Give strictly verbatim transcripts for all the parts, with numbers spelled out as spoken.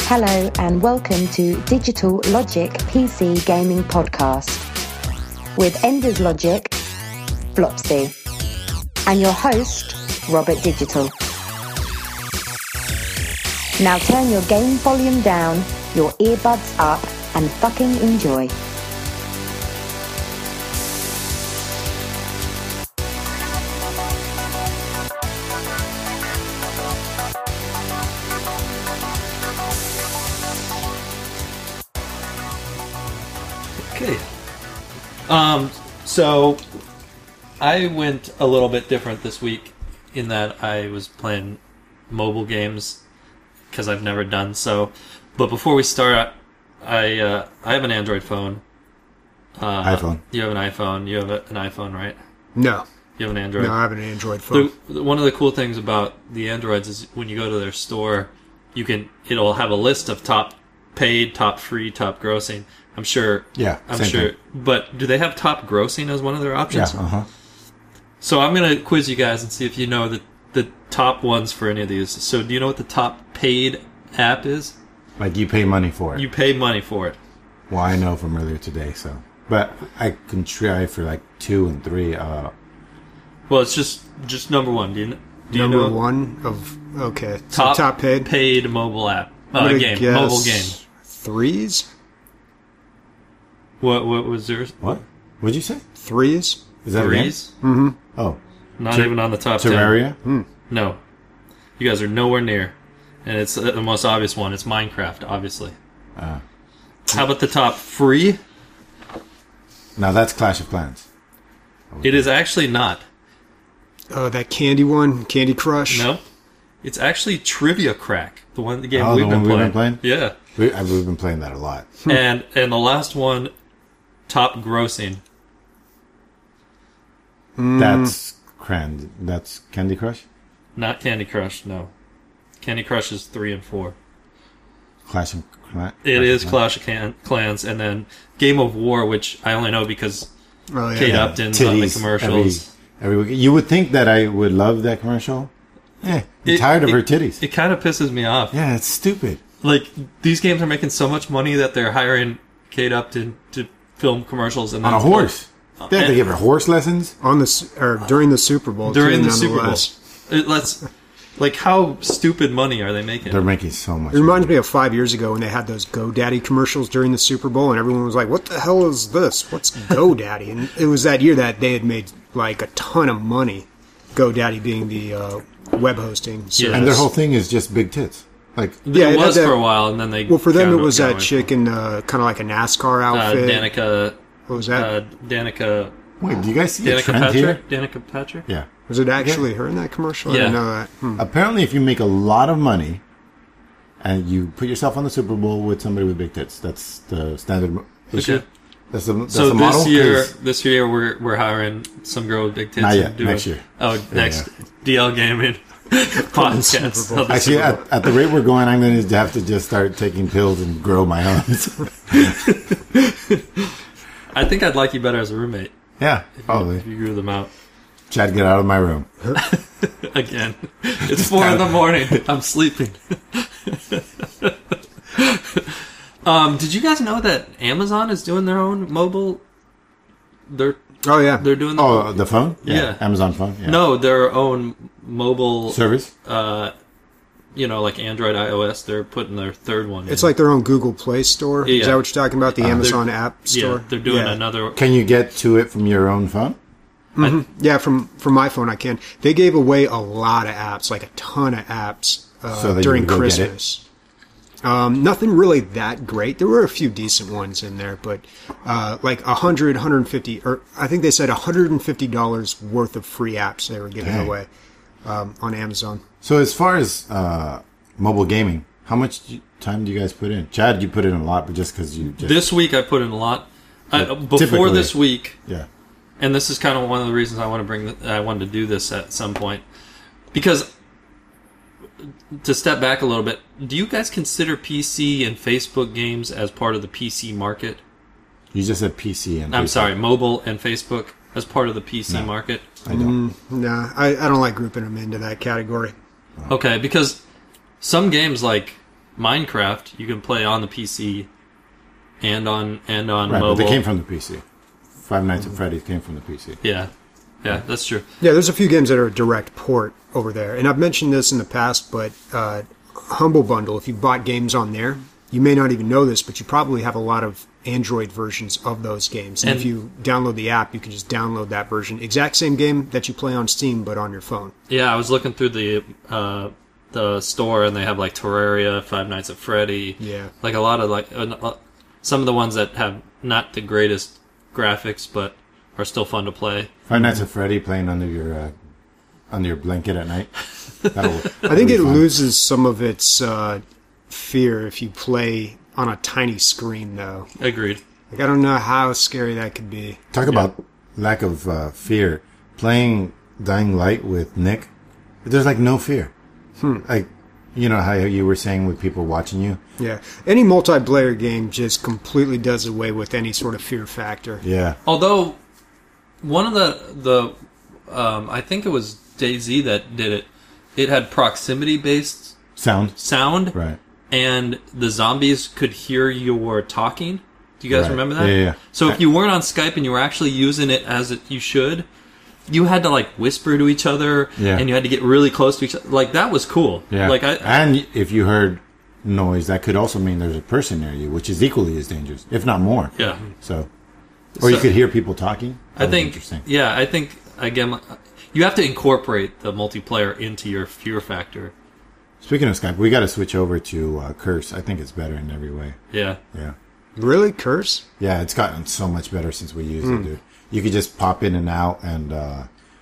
Hello and welcome to Digital Logic P C Gaming Podcast with Enders Logic, Flopsy, and your host, Robert Digital. Now turn your game volume down, your earbuds up, and fucking enjoy. Okay. Um, so I went a little bit different this week in that I was playing mobile games because I've never done so. But before we start, I uh, I have an Android phone. Uh, iPhone. You have an iPhone. You have a, an iPhone, right? No. You have an Android? No, I have an Android phone. The, one of the cool things about the Androids is when you go to their store, you can it'll have a list of top paid, top free, top grossing. I'm sure. Yeah, I'm same sure. thing. But do they have top grossing as one of their options? Yeah. Uh huh. So I'm gonna quiz you guys and see if you know the the top ones for any of these. So do you know what the top paid app is? Like you pay money for it. You pay money for it. Well, I know from earlier today, so. But I can try for like two and three. Uh, well, it's just just number one. Do you, do you number know one of okay top so top paid paid mobile app I'm uh, gonna game guess mobile game? Threes. What what was yours? what? What'd you say? Threes. Is that Threes? a game? Mm-hmm. Oh, Not Ter- even on the top Terraria. Hmm. ten. No, you guys are nowhere near. And it's the most obvious one. It's Minecraft, obviously. Uh, How about the top free? now that's Clash of Clans. It is actually not. Oh, that Candy one, Candy Crush. No, it's actually Trivia Crack, the one the game Oh, we've, the been one we've playing. been playing? Yeah, We, I've, we've been playing that a lot. and and the last one, top grossing. That's Cran. That's Candy Crush. Not Candy Crush. No, Candy Crush is three and four. Clash of Clans. It is Clash of Can- Clans, and then Game of War, which I only know because Oh yeah. Kate Yeah, Upton's on the titties commercials. Every, every week. You would think that I would love that commercial. Eh, I'm It- tired of it- her titties. It kind of pisses me off. yeah, it's stupid. Like, these games are making so much money that they're hiring Kate Upton to film commercials and On then a horse. They have to and- give her horse lessons. On the s- or during the Super Bowl. during too, the Super Bowl. nonetheless. It, let's like, how stupid money are they making? They're making so much. It reminds me of five years ago when they had those GoDaddy commercials during the Super Bowl, and everyone was like, "What the hell is this? What's GoDaddy?" And it was that year that they had made like a ton of money. GoDaddy being the uh, web hosting service. Yeah. And their whole thing is just big tits. Like, Yeah, it it had was that- for a while, and then they Well, for them, got- it was got that away chick in uh, kind of like a NASCAR from- uh, outfit. Danica. what was that? Uh, Danica. wait, do you guys see a Danica trend here? Patrick. Danica Patrick. Yeah. was it actually her in that commercial? I Yeah. didn't know that. Hmm. Apparently, if you make a lot of money and you put yourself on the Super Bowl with somebody with big tits, that's the standard mo- issue. Okay. That's the, that's So the model. this year, 'Cause this year we're we're hiring some girl with big tits. Not and yet, doing- next year. Oh, next yeah. D L Gaming podcast. Super Bowl. of the Actually, Super Bowl. at, at the rate we're going, I'm going to have to just start taking pills and grow my own. I think I'd like you better as a roommate yeah, if probably. you grew them out. Chad, get out of my room. Again, it's four in the morning. I'm sleeping. um, did you guys know that Amazon is doing their own mobile? They're Oh yeah. they're doing the, Oh, the phone? Yeah. Amazon phone? Yeah. no their own mobile Service? uh, you know, like Android, iOS. They're putting their third one. It's in. like their own Google Play Store. Yeah. Is that what you're talking about? The Uh, Amazon App Store? yeah, they're doing Yeah. another. Can you get to it from your own phone? Yeah, from from my phone I can. They gave away a lot of apps, like a ton of apps uh, So that you during would go get it? Christmas. Um, nothing really that great. There were a few decent ones in there, but uh, like a hundred, hundred and fifty, or I think they said a hundred and fifty dollars worth of free apps they were giving Dang. away um, on Amazon. So as far as uh, mobile gaming, how much do you- time do you guys put in? Chad, you put in a lot, but just because you just... This week I put in a lot. I, Yeah, before typically. this week, Yeah. and this is kind of one of the reasons I want to bring. The, I wanted to do this at some point because to step back a little bit, do you guys consider P C and Facebook games as part of the P C market? You just said P C and I'm Facebook. sorry, mobile and Facebook as part of the P C No. market? I don't. Nah, I, I don't like grouping them into that category. Okay, because some games like Minecraft, you can play on the P C and on and on Right, mobile. but they came from the P C. Five Nights at Freddy's came from the P C. Yeah, yeah, that's true. Yeah, there's a few games that are a direct port over there. And I've mentioned this in the past, but uh, Humble Bundle, if you bought games on there, you may not even know this, but you probably have a lot of Android versions of those games. And, And- if you download the app, you can just download that version. Exact same game that you play on Steam, but on your phone. Yeah, I was looking through the uh, the store, and they have like Terraria, Five Nights at Freddy. Yeah. Like a lot of like uh, uh, some of the ones that have not the greatest graphics, but are still fun to play. Five Nights at Freddy playing under your uh, under your blanket at night. That'll, I think it fun. loses some of its uh, fear if you play on a tiny screen, though. Agreed. Like, I don't know how scary that could be. Talk about lack of uh, fear. Playing Dying Light with Nick, there's like no fear. Hmm. Like, you know how you were saying with people watching you? Yeah. Any multiplayer game just completely does away with any sort of fear factor. Yeah. Although one of the the um, I think it was DayZ that did it. It had proximity based Sound. sound, Right. and the zombies could hear your talking. Do you guys Right. remember that? Yeah, yeah, yeah. So if you weren't on Skype and you were actually using it as it, you should, you had to like whisper to each other, Yeah. and you had to get really close to each other. Like that was cool. Yeah. Like I, and if you heard noise, that could also mean there's a person near you, which is equally as dangerous, if not more. yeah. So, or you So- could hear people talking. That I was think, interesting. yeah, I think again, you have to incorporate the multiplayer into your fear factor. Speaking of Skype, we got to switch over to uh, Curse. I think it's better in every way. Yeah. Yeah. Really? Curse? Yeah, it's gotten so much better since we used it, dude. You could just pop in and out, and uh,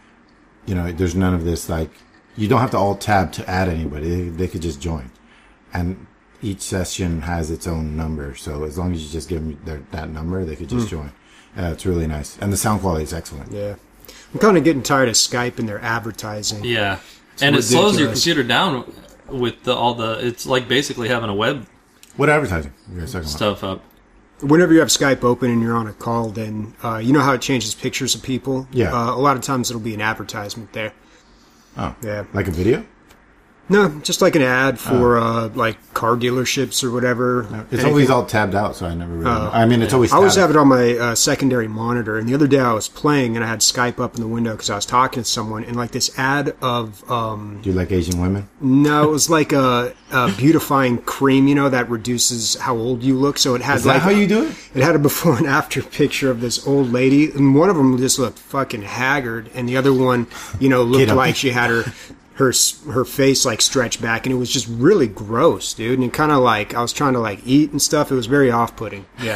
you know, there's none of this like you don't have to alt tab to add anybody. They, they could just join, and each session has its own number. So as long as you just give them their, that number, they could just join. Uh, it's really nice, and the sound quality is excellent. Yeah. I'm kind of getting tired of Skype and their advertising. Yeah. And it slows your ridiculous. computer down with the, all the, it's like basically having a web What advertising? You guys talking about? stuff up. Whenever you have Skype open and you're on a call, then uh, you know how it changes pictures of people? Yeah. Uh, a lot of times it'll be an advertisement there. Oh, Yeah. like a video? No, just like an ad for uh, like car dealerships or whatever. It's Anything. always all tabbed out, so I never really. Oh. know. I mean, it's always. I always tabbed. have it on my uh, secondary monitor, and the other day I was playing and I had Skype up in the window because I was talking to someone, and like this ad of um, Do you like Asian women? no, it was like a, a beautifying cream, you know, that reduces how old you look. So it had Is that like how you do it? It had a before and after picture of this old lady, and one of them just looked fucking haggard, and the other one, you know, looked up. like she had her her her face like stretched back, and it was just really gross, dude. And it kind of like I was trying to like eat and stuff. It was very off putting. Yeah.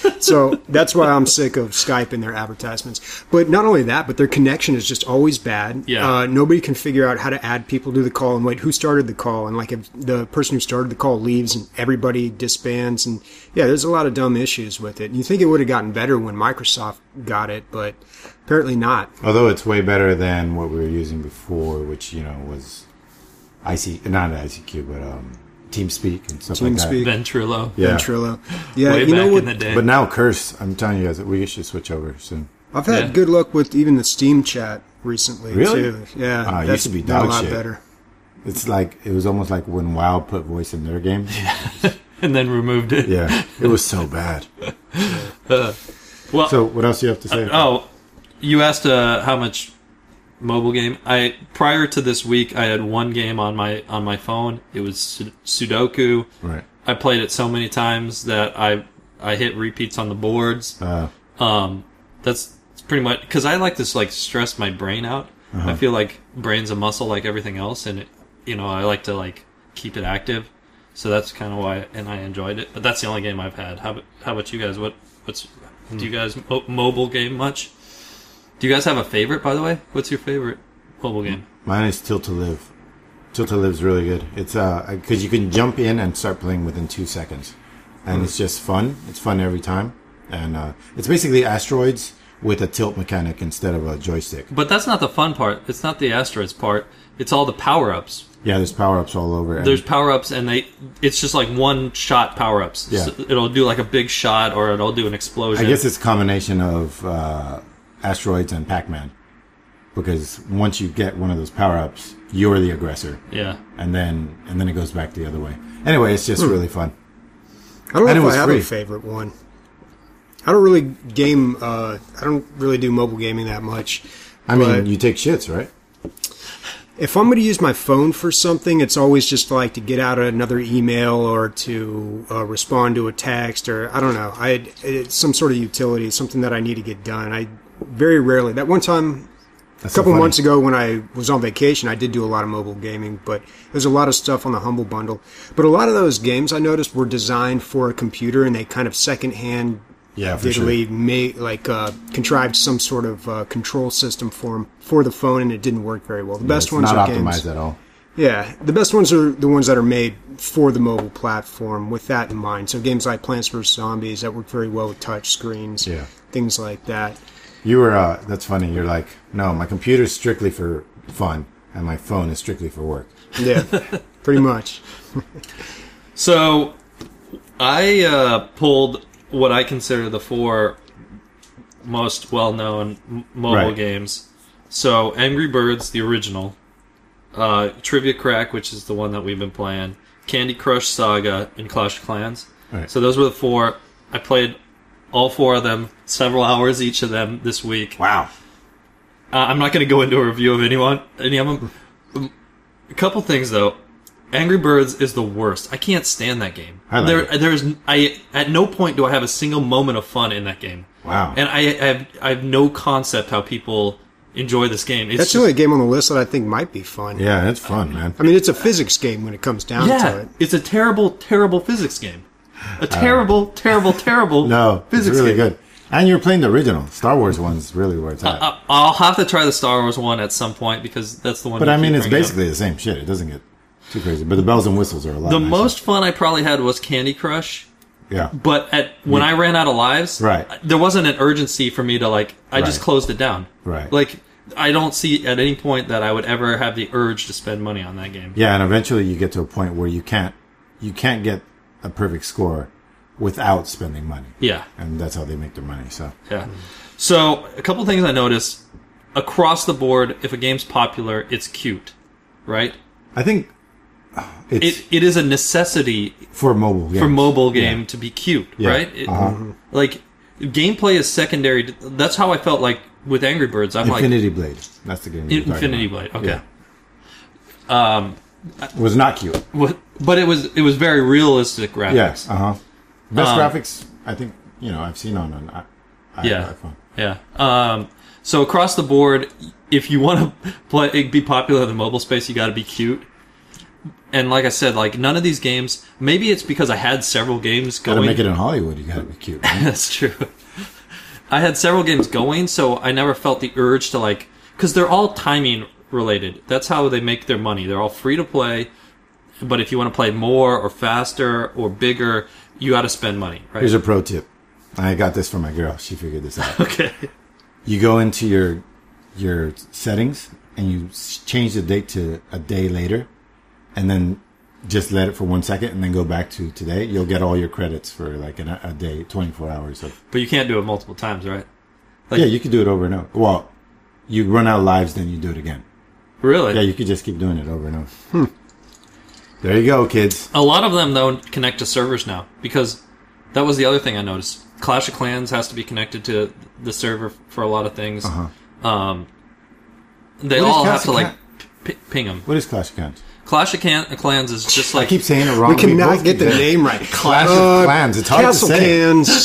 So that's why I'm sick of Skype and their advertisements. But not only that, but their connection is just always bad. Yeah. Uh, nobody can figure out how to add people to the call and wait, who started the call? And like if the person who started the call leaves and everybody disbands. And yeah, there's a lot of dumb issues with it. And you think it would have gotten better when Microsoft got it, but apparently not. Although it's way better than what we were using before, which you know was I C, not I C Q, but um, TeamSpeak and stuff like TeamSpeak. that. Ventrilo. Yeah. Ventrilo. Yeah, Way you back know what? in the day. But now Curse, I'm telling you guys that we should switch over soon. I've had Yeah. good luck with even the Steam chat recently, Really? too. Yeah, Ah, it that's used to be been a dog lot shit. better. It's like it was almost like when WoW put voice in their game. And then removed it. Yeah, it was so bad. Well, So what else do you have to say? oh, you asked uh, how much mobile game. I prior to this week, I had one game on my on my phone. It was Sud- Sudoku. Right. I played it so many times that I I hit repeats on the boards. Uh, Um, that's, that's pretty much because I like to like stress my brain out. Uh-huh. I feel like brain's a muscle like everything else, and it, you know, I like to like keep it active. So that's kind of why, and I enjoyed it. But that's the only game I've had. How about how about you guys? What what's do you guys mo- mobile game much? Do you guys have a favorite, by the way? What's your favorite mobile game? mine is Tilt to Live. Tilt to Live's really good. It's uh because you can jump in and start playing within two seconds, and it's just fun. It's fun every time, and uh, it's basically asteroids with a tilt mechanic instead of a joystick. But that's not the fun part. It's not the asteroids part. It's all the power ups. Yeah, there's power ups all over. And There's power ups, and they it's just like one shot power ups. Yeah. So it'll do like a big shot, or it'll do an explosion. I guess it's a combination of uh, asteroids and Pac-Man. because once you get one of those power ups, you're the aggressor, Yeah. and then and then it goes back the other way. Anyway, it's just really fun. I don't know And it if was I have free. a favorite one. I don't really game. Uh, I don't really do mobile gaming that much. I mean, but you take shits, right? if I'm going to use my phone for something, it's always just like to get out another email or to uh, respond to a text, or I don't know. I it's some sort of utility, something that I need to get done. I very rarely. That one time. That's A couple so funny. months ago when I was on vacation, I did do a lot of mobile gaming, but there's a lot of stuff on the Humble Bundle. But a lot of those games I noticed were designed for a computer, and they kind of secondhand Yeah, for sure. diddly made, like uh, contrived some sort of uh, control system for 'em- for the phone, and it didn't work very well. The best it's ones not are optimized games. at all. Yeah, the best ones are the ones that are made for the mobile platform with that in mind. So games like Plants versus. Zombies that work very well with touch screens, Yeah. things like that. You were, uh, that's funny. You're like, no, my computer's strictly for fun, and my phone is strictly for work. Yeah, pretty much. So, I uh, pulled what I consider the four most well-known m- mobile Right. games. So, Angry Birds, the original, uh, Trivia Crack, which is the one that we've been playing, Candy Crush Saga, and Clash of Clans. Right. So those were the four. I played all four of them, several hours each of them this week. Wow. Uh, I'm not going to go into a review of anyone, any of them. Um, A couple things though. Angry Birds is the worst. I can't stand that game. I like there, it. there's, I at no point do I have a single moment of fun in that game. Wow. And I, I have, I have no concept how people enjoy this game. It's That's just, the only game on the list that I think might be fun. Yeah, it's fun, man. I mean, it's a physics game when it comes down to yeah, it. it's a terrible, terrible physics game. A terrible, terrible, terrible Uh, No, it's physics really game. good. And you're playing the original. Star Wars one's really where it's at. I, I'll have to try the Star Wars one at some point because that's the one. but you I mean, keep it's bringing up. basically the same shit. It doesn't get too crazy. But the bells and whistles are a lot The nicer. most fun I probably had was Candy Crush. Yeah. But at when I ran out of lives, Right. there wasn't an urgency for me to like. I just Right. closed it down. Right. Like I don't see at any point that I would ever have the urge to spend money on that game. Yeah, and eventually you get to a point where you can't you can't get a perfect score without spending money. Yeah. And that's how they make their money. So Yeah. So a couple things I noticed across the board. If a game's popular, it's cute, right? I think it's It it is a necessity for mobile games. for mobile game Yeah. to be cute, Yeah. right? It, Uh-huh. Like gameplay is secondary. To, that's how I felt like with Angry Birds. I'm Infinity Blade. That's the game. like you're talking Infinity about. Blade. Okay. Yeah. Um, It was not cute. what, but it was it was very realistic graphics. Yes. Uh huh. Best Um, graphics I think you know I've seen on an I, I, Yeah. iPhone. Yeah. Um, so across the board, if you want to play, be popular in the mobile space, you got to be cute. And like I said, like none of these games. Maybe it's because I had several games Got to going. make it in Hollywood. You got to be cute. Right? That's true. I had several games going, so I never felt the urge to like, because they're all timing related. That's how they make their money. They're all free to play, but if you want to play more or faster or bigger, you got to spend money, right? Here's a pro tip. I got this from my girl. She figured this out. Okay. You go into your your settings and you s- change the date to a day later, and then just let it for one second, and then go back to today. You'll get all your credits for like an, a day, twenty-four hours of. But you can't do it multiple times, right? Like- Yeah, you could do it over and over. Well, you run out of lives, then you do it again. Really? Yeah, you could just keep doing it over and over. There you go, kids. A lot of them, though, connect to servers now, because that was the other thing I noticed. Clash of Clans has to be connected to the server for a lot of things. Uh-huh. Um, they What is all Clash have to, of like, Clan- p- ping them. What is Clash of Clans? Clash of Can- Clans is just I like... keep saying it wrong. We cannot both get the keep saying- name right. Clash Uh, of Clans. It's hard Castle to say. Cans.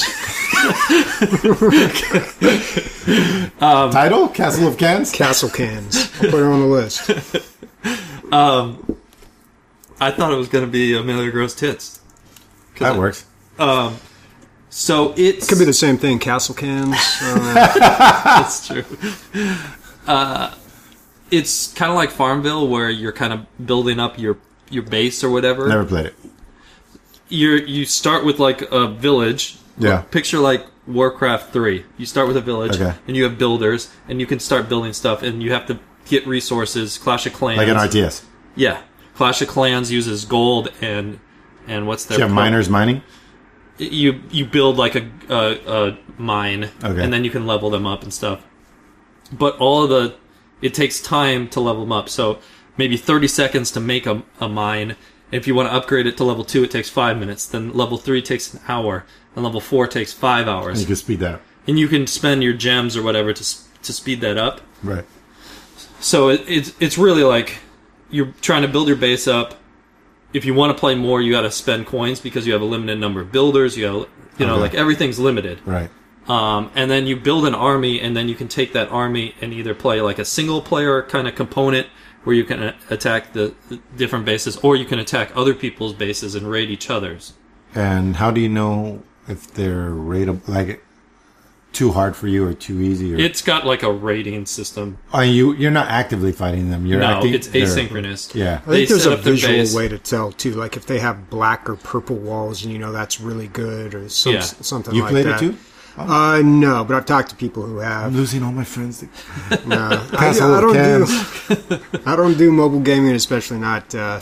Title? Castle of Cans? Castle Cans. I'll put it on the list. Um, I thought it was going to be Amelia Gross Tits. That works. Um, so it's... Could be the same thing. Castle Cans. Uh, That's true. Uh, it's kind of like Farmville, where you're kind of building up your, your base or whatever. Never played it. You're, you start with like a village. Yeah. Picture like Warcraft three. You start with a village, Okay. and you have builders, and you can start building stuff, and you have to get resources. Clash of Clans. Like an R T S. Yeah. Clash of Clans uses gold and and what's Do their you have miners mining? You you build like a a, a mine, Okay. and then you can level them up and stuff. But all of the it takes time to level them up. So maybe thirty seconds to make a, a mine. If you want to upgrade it to level two, it takes five minutes. Then level three takes an hour. And level four takes five hours. And you can speed that up. And you can spend your gems or whatever to to speed that up. Right. So it, it's it's really like you're trying to build your base up. If you want to play more, you got to spend coins because you have a limited number of builders. You have, you know, Okay. like everything's limited. Right. Um, and then you build an army, and then you can take that army and either play like a single player kind of component where you can a- attack the, the different bases, or you can attack other people's bases and raid each other's. And how do you know if they're rateable, like too hard for you or too easy? Or... It's got like a rating system. Are you? You're not actively fighting them. You're No, acting, it's they're- asynchronous. Yeah. I think They there's set a up their visual base. way to tell too. Like if they have black or purple walls, and you know that's really good, or some, Yeah. something You like played that. it too? Uh, no, but I've talked to people who have. I'm losing all my friends. To... No, I, Pass all I the don't cans. do. I don't do mobile gaming, especially not. Uh,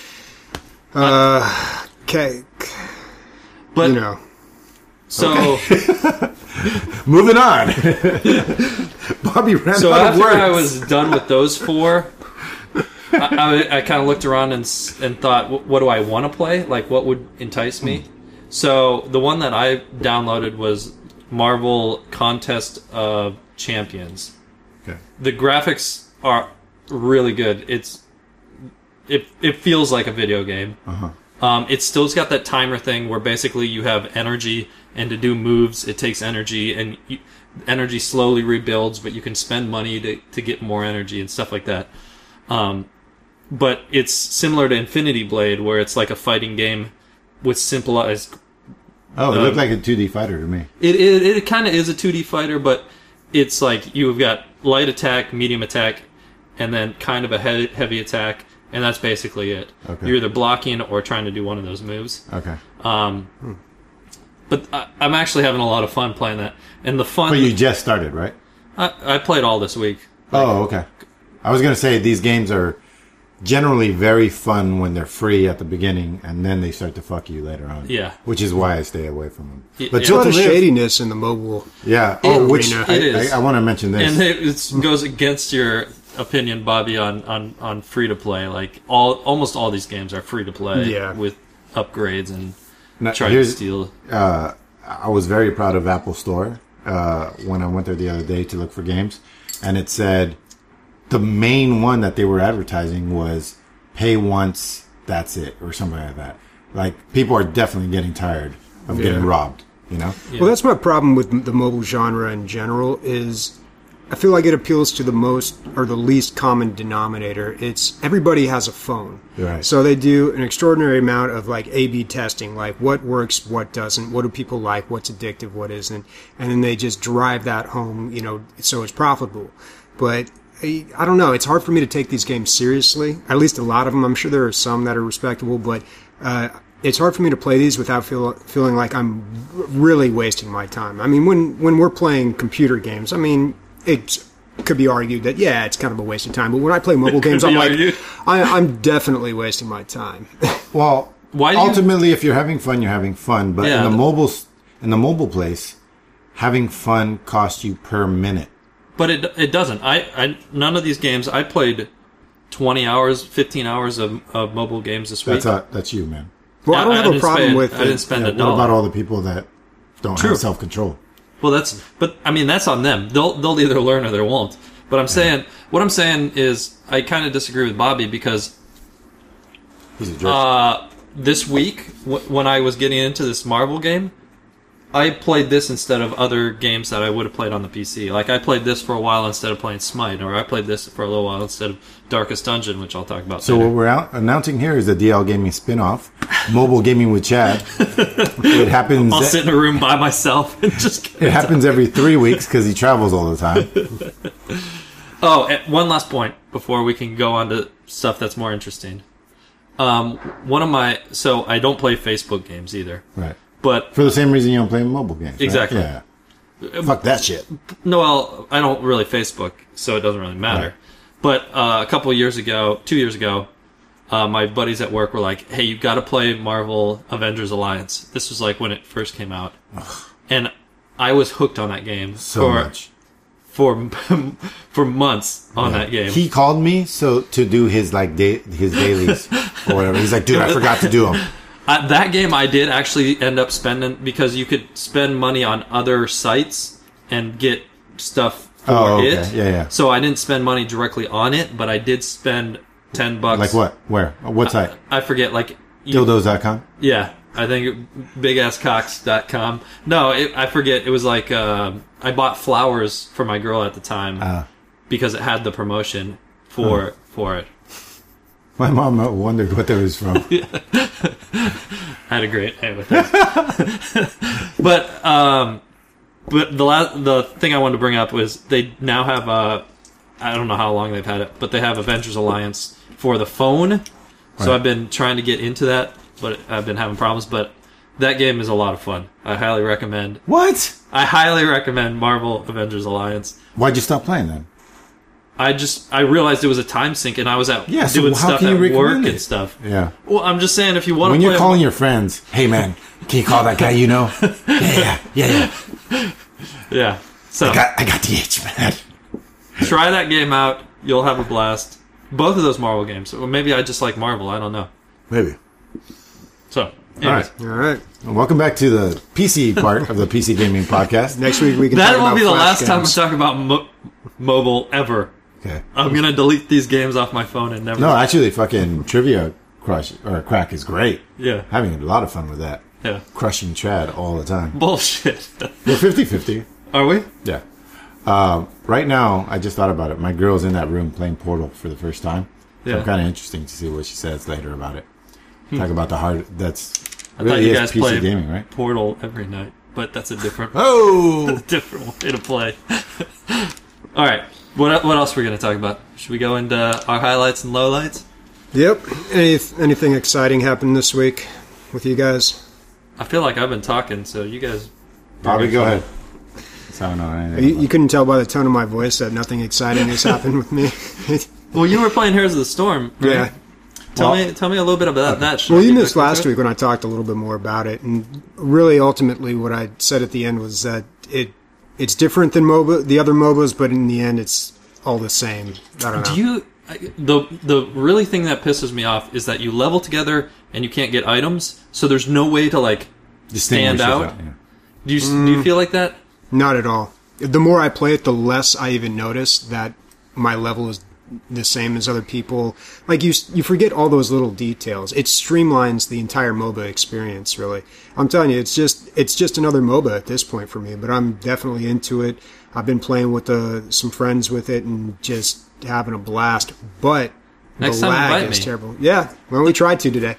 uh, cake. But You know, so Moving on. Bobby ran so out of after words. I was done with those four, I, I, I kind of looked around and s- and thought, "Wh- what do I want to play? Like, what would entice me? So the one that I downloaded was Marvel Contest of Champions. Okay. The graphics are really good. It's it it feels like a video game. Uh-huh. Um, it's still's got that timer thing where basically you have energy, and to do moves, it takes energy, and you, energy slowly rebuilds, but you can spend money to, to get more energy and stuff like that. Um, but it's similar to Infinity Blade, where it's like a fighting game with simplified. Oh, it um, looked like a two D fighter to me. It it, it kind of is a two D fighter, but it's like you've got light attack, medium attack, and then kind of a he- heavy attack. And that's basically it. Okay. You're either blocking or trying to do one of those moves. Okay. Um, but I, I'm actually having a lot of fun playing that. And the fun... But you just started, right? I, I played all this week. Oh, okay. I was going to say these games are generally very fun when they're free at the beginning, and then they start to fuck you later on. Yeah. Which is why I stay away from them. Yeah, But yeah. there's a lot Jill of to Live- shadiness in the mobile. Yeah. Oh, It- which it I, is. I, I want to mention this. And it it's, goes against your opinion, Bobby, on, on, on free-to-play. Like, all almost all these games are free-to-play Yeah. with upgrades and Now, trying to here's- steal... uh, I was very proud of Apple Store uh, when I went there the other day to look for games, and it said the main one that they were advertising was pay once, that's it, or something like that. Like, people are definitely getting tired of Yeah. getting robbed, you know? Well, that's my problem with the mobile genre in general. Is I feel like it appeals to the most or the least common denominator. It's everybody has a phone, Right. so they do an extraordinary amount of like A B testing, like what works, what doesn't, what do people like, what's addictive, what isn't, and then they just drive that home, you know, so it's profitable. But I, I don't know. It's hard for me to take these games seriously. At least a lot of them. I'm sure there are some that are respectable, but uh, it's hard for me to play these without feel, feeling like I'm r- really wasting my time. I mean, when when we're playing computer games, I mean, it could be argued that yeah, it's kind of a waste of time. But when I play mobile games, be I'm like, argued. I, I'm definitely wasting my time. Well, Why do you- ultimately, if you're having fun, you're having fun. But Yeah, in the the- mobile s- in the mobile place, having fun costs you per minute. But it it doesn't. I, I none of these games. I played twenty hours, fifteen hours of, of mobile games this week. That's a, that's you, man. Well, I don't I have a didn't problem spend- with I didn't it. spend Yeah, a what dollar. about all the people that don't True. have self control? Well, that's but I mean that's on them. They'll they'll either learn or they won't. But I'm saying what I'm saying is I kind of disagree with Bobby because He's a jerk. uh, this week w- when I was getting into this Marvel game, I played this instead of other games that I would have played on the P C. Like I played this for a while instead of playing Smite, or I played this for a little while instead of Darkest Dungeon, which I'll talk about. So later. what we're out announcing here is the D L Gaming spin-off, Mobile Gaming with Chad. It happens. I'll sit in a room by myself and just. It happens every three weeks because he travels all the time. Oh, and one last point before we can go on to stuff that's more interesting. Um, one of my so I don't play Facebook games either, Right. but For the same reason you don't play mobile games. Right? Exactly. Yeah. Fuck that shit. no, well, I don't really Facebook, so it doesn't really matter. Right. But uh, a couple of years ago, two years ago, uh, my buddies at work were like, "Hey, you've got to play Marvel Avengers Alliance." This was like when it first came out, and I was hooked on that game So for much. for for months on Yeah. that game. He called me so to do his like day, his dailies or whatever. He's like, dude, I forgot to do them. Uh, that game I did actually end up spending because you could spend money on other sites and get stuff for Oh, okay. it. Yeah, yeah. So I didn't spend money directly on it, but I did spend ten bucks. Like what? Where? What site? I forget. Like you, Dildos dot com? Yeah, I think big ass cocks dot com. No, it, I forget. It was like uh, I bought flowers for my girl at the time Uh, because it had the promotion for for it. my mom wondered what that was from. I had a great day with that. but um, but the last the thing I wanted to bring up was they now have uh, I don't know how long they've had it, but they have Avengers Alliance for the phone. So Right. I've been trying to get into that, but I've been having problems. But that game is a lot of fun. I highly recommend. What? I highly recommend Marvel Avengers Alliance. Why'd you stop playing then? I just I realized it was a time sink, and I was out Yeah, so doing how stuff can at you work recommend and it? stuff. Yeah. Well, I'm just saying if you want When to you're play calling your friends, hey man, can you call that guy you know? Yeah, yeah, yeah, yeah. yeah. So I got, I got the itch, man. try that game out. You'll have a blast. Both of those Marvel games. Or maybe I just like Marvel. I don't know. Maybe. So, anyways. All All right. Well, welcome back to the P C part of the P C Gaming Podcast. Next week we can. That talk will about be the Flash last time I games. talk about mo- mobile ever. Okay. I'm going to delete these games off my phone and never... No, actually, fucking Trivia Crush or Crack is great. Yeah. Having a lot of fun with that. Yeah. Crushing Chad all the time. Bullshit. We're fifty-fifty. Are we? Yeah. Um, right now, I just thought about it. My girl's in that room playing Portal for the first time. So Yeah. I'm kind of interesting to see what she says later about it. Talk about the hard. That's I really thought you is guys P C played gaming, right? Portal every night, but that's a different, Oh, different way to play. All right. What what else are we going to talk about? Should we go into our highlights and lowlights? Yep. Any, anything exciting happened this week with you guys? I feel like I've been talking, so you guys... Bobby, go ahead. So I don't know anything You, about you couldn't tell by the tone of my voice that nothing exciting has happened with me. Well, you were playing Heroes of the Storm, right? Yeah. Tell Well- me tell me a little bit about that. Should Well, I you get missed back into last it? week when I talked a little bit more about it, and really, ultimately, what I said at the end was that it it's different than MOBA, the other MOBAs, but in the end, it's all the same. I don't know. Do you... I- The the really thing that pisses me off is that you level together and you can't get items, so there's no way to, like, Distinguish stand out. yourself, yeah. Do you, do you feel like that? Not at all. The more I play it, the less I even notice that my level is the same as other people. Like, you you forget all those little details. It streamlines the entire MOBA experience, really. I'm telling you, it's just it's just another MOBA at this point for me, but I'm definitely into it. I've been playing with uh, some friends with it and just having a blast, but Next the time lag invite is me. terrible. Yeah, well, we tried to today.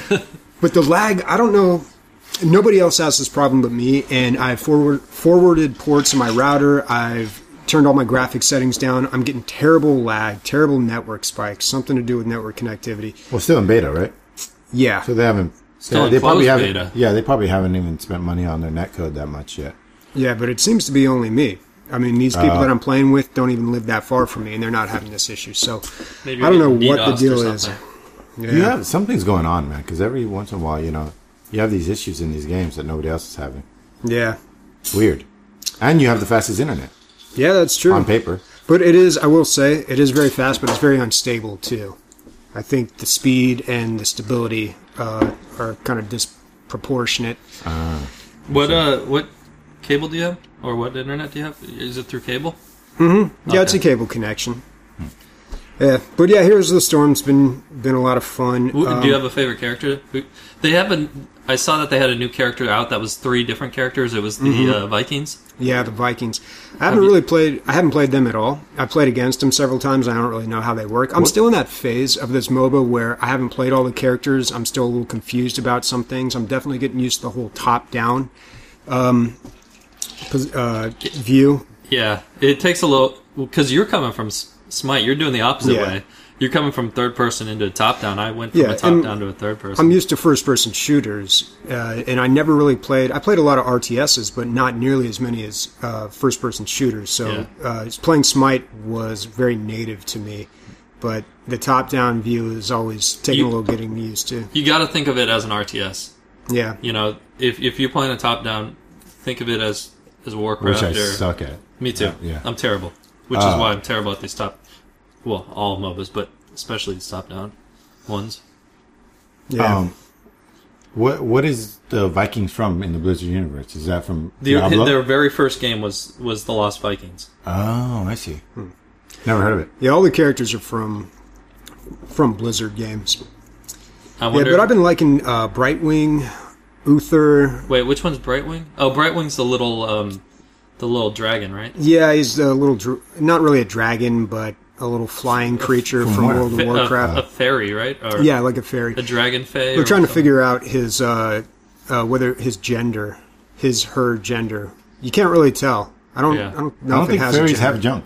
But the lag, I don't know. Nobody else has this problem but me, and I've forward, forwarded ports in my router. I've turned all my graphics settings down. I'm getting terrible lag, terrible network spikes, something to do with network connectivity. Well, still in beta, right? Yeah. So they haven't. Still they, in they probably closed haven't. beta. Yeah, they probably haven't even spent money on their netcode that much yet. Yeah, but it seems to be only me. I mean, these people Uh, that I'm playing with don't even live that far from me, and they're not having this issue. So Maybe I don't know you're what the getting deal DDoSed or is. something. Yeah. You have something's going on, man. Because every once in a while, you know, you have these issues in these games that nobody else is having. Yeah. It's weird. And you have the fastest internet Yeah, that's true. on paper. But it is, I will say, it is very fast, but it's very unstable, too. I think the speed and the stability uh, are kind of disproportionate. What uh what cable do you have, or what internet do you have? Is it through cable? Yeah, it's a Okay. cable connection. Yeah, but yeah, Heroes of the Storm's been been a lot of fun. Who- Um, do you have a favorite character? Who- They have a. I saw that they had a new character out that was three different characters. It was the Mm-hmm. uh, Vikings. Yeah, the Vikings. I haven't you- really played. I haven't played them at all. I played against them several times. I don't really know how they work. I'm still in that phase of this MOBA where I haven't played all the characters. I'm still a little confused about some things. I'm definitely getting used to the whole top-down um, pos- uh, view. Yeah, it takes a little because you're coming from S- Smite. You're doing the opposite Yeah. way. You're coming from third person into a top down. I went from Yeah, a top and down to a third person. I'm used to first-person shooters, uh, and I never really played. I played a lot of R T Ss, but not nearly as many as uh, first-person shooters. So uh, playing Smite was very native to me. But the top-down view is always taking You- a little getting used to. you got to think of it as an R T S. Yeah, You know, if if you're playing a top down, think of it as as Warcraft Which I or suck at. Me too. Uh, yeah. I'm terrible, which Uh, is why I'm terrible at these top. Well, all MOBAs, but especially these top-down ones. Yeah. Um, what what is the Vikings from in the Blizzard universe? Is that from The, Diablo? their very first game was was the Lost Vikings. Oh, I see. Never heard of it. yeah, all the characters are from from Blizzard games. I Yeah, wonder. but I've been liking uh, Brightwing, Uther. Wait, which one's Brightwing? Oh, Brightwing's the little um, the little dragon, right? Yeah, he's a little, dr- not really a dragon, but a little flying creature From from where? World of Fa- a- Warcraft. a, fairy, right? Or yeah, like a fairy. a dragon fae. We're or trying to something? figure out his, uh, uh, whether his gender, his, her gender. You can't really tell. I don't, Yeah. I don't I know don't if it think has a fairies gender. have junk.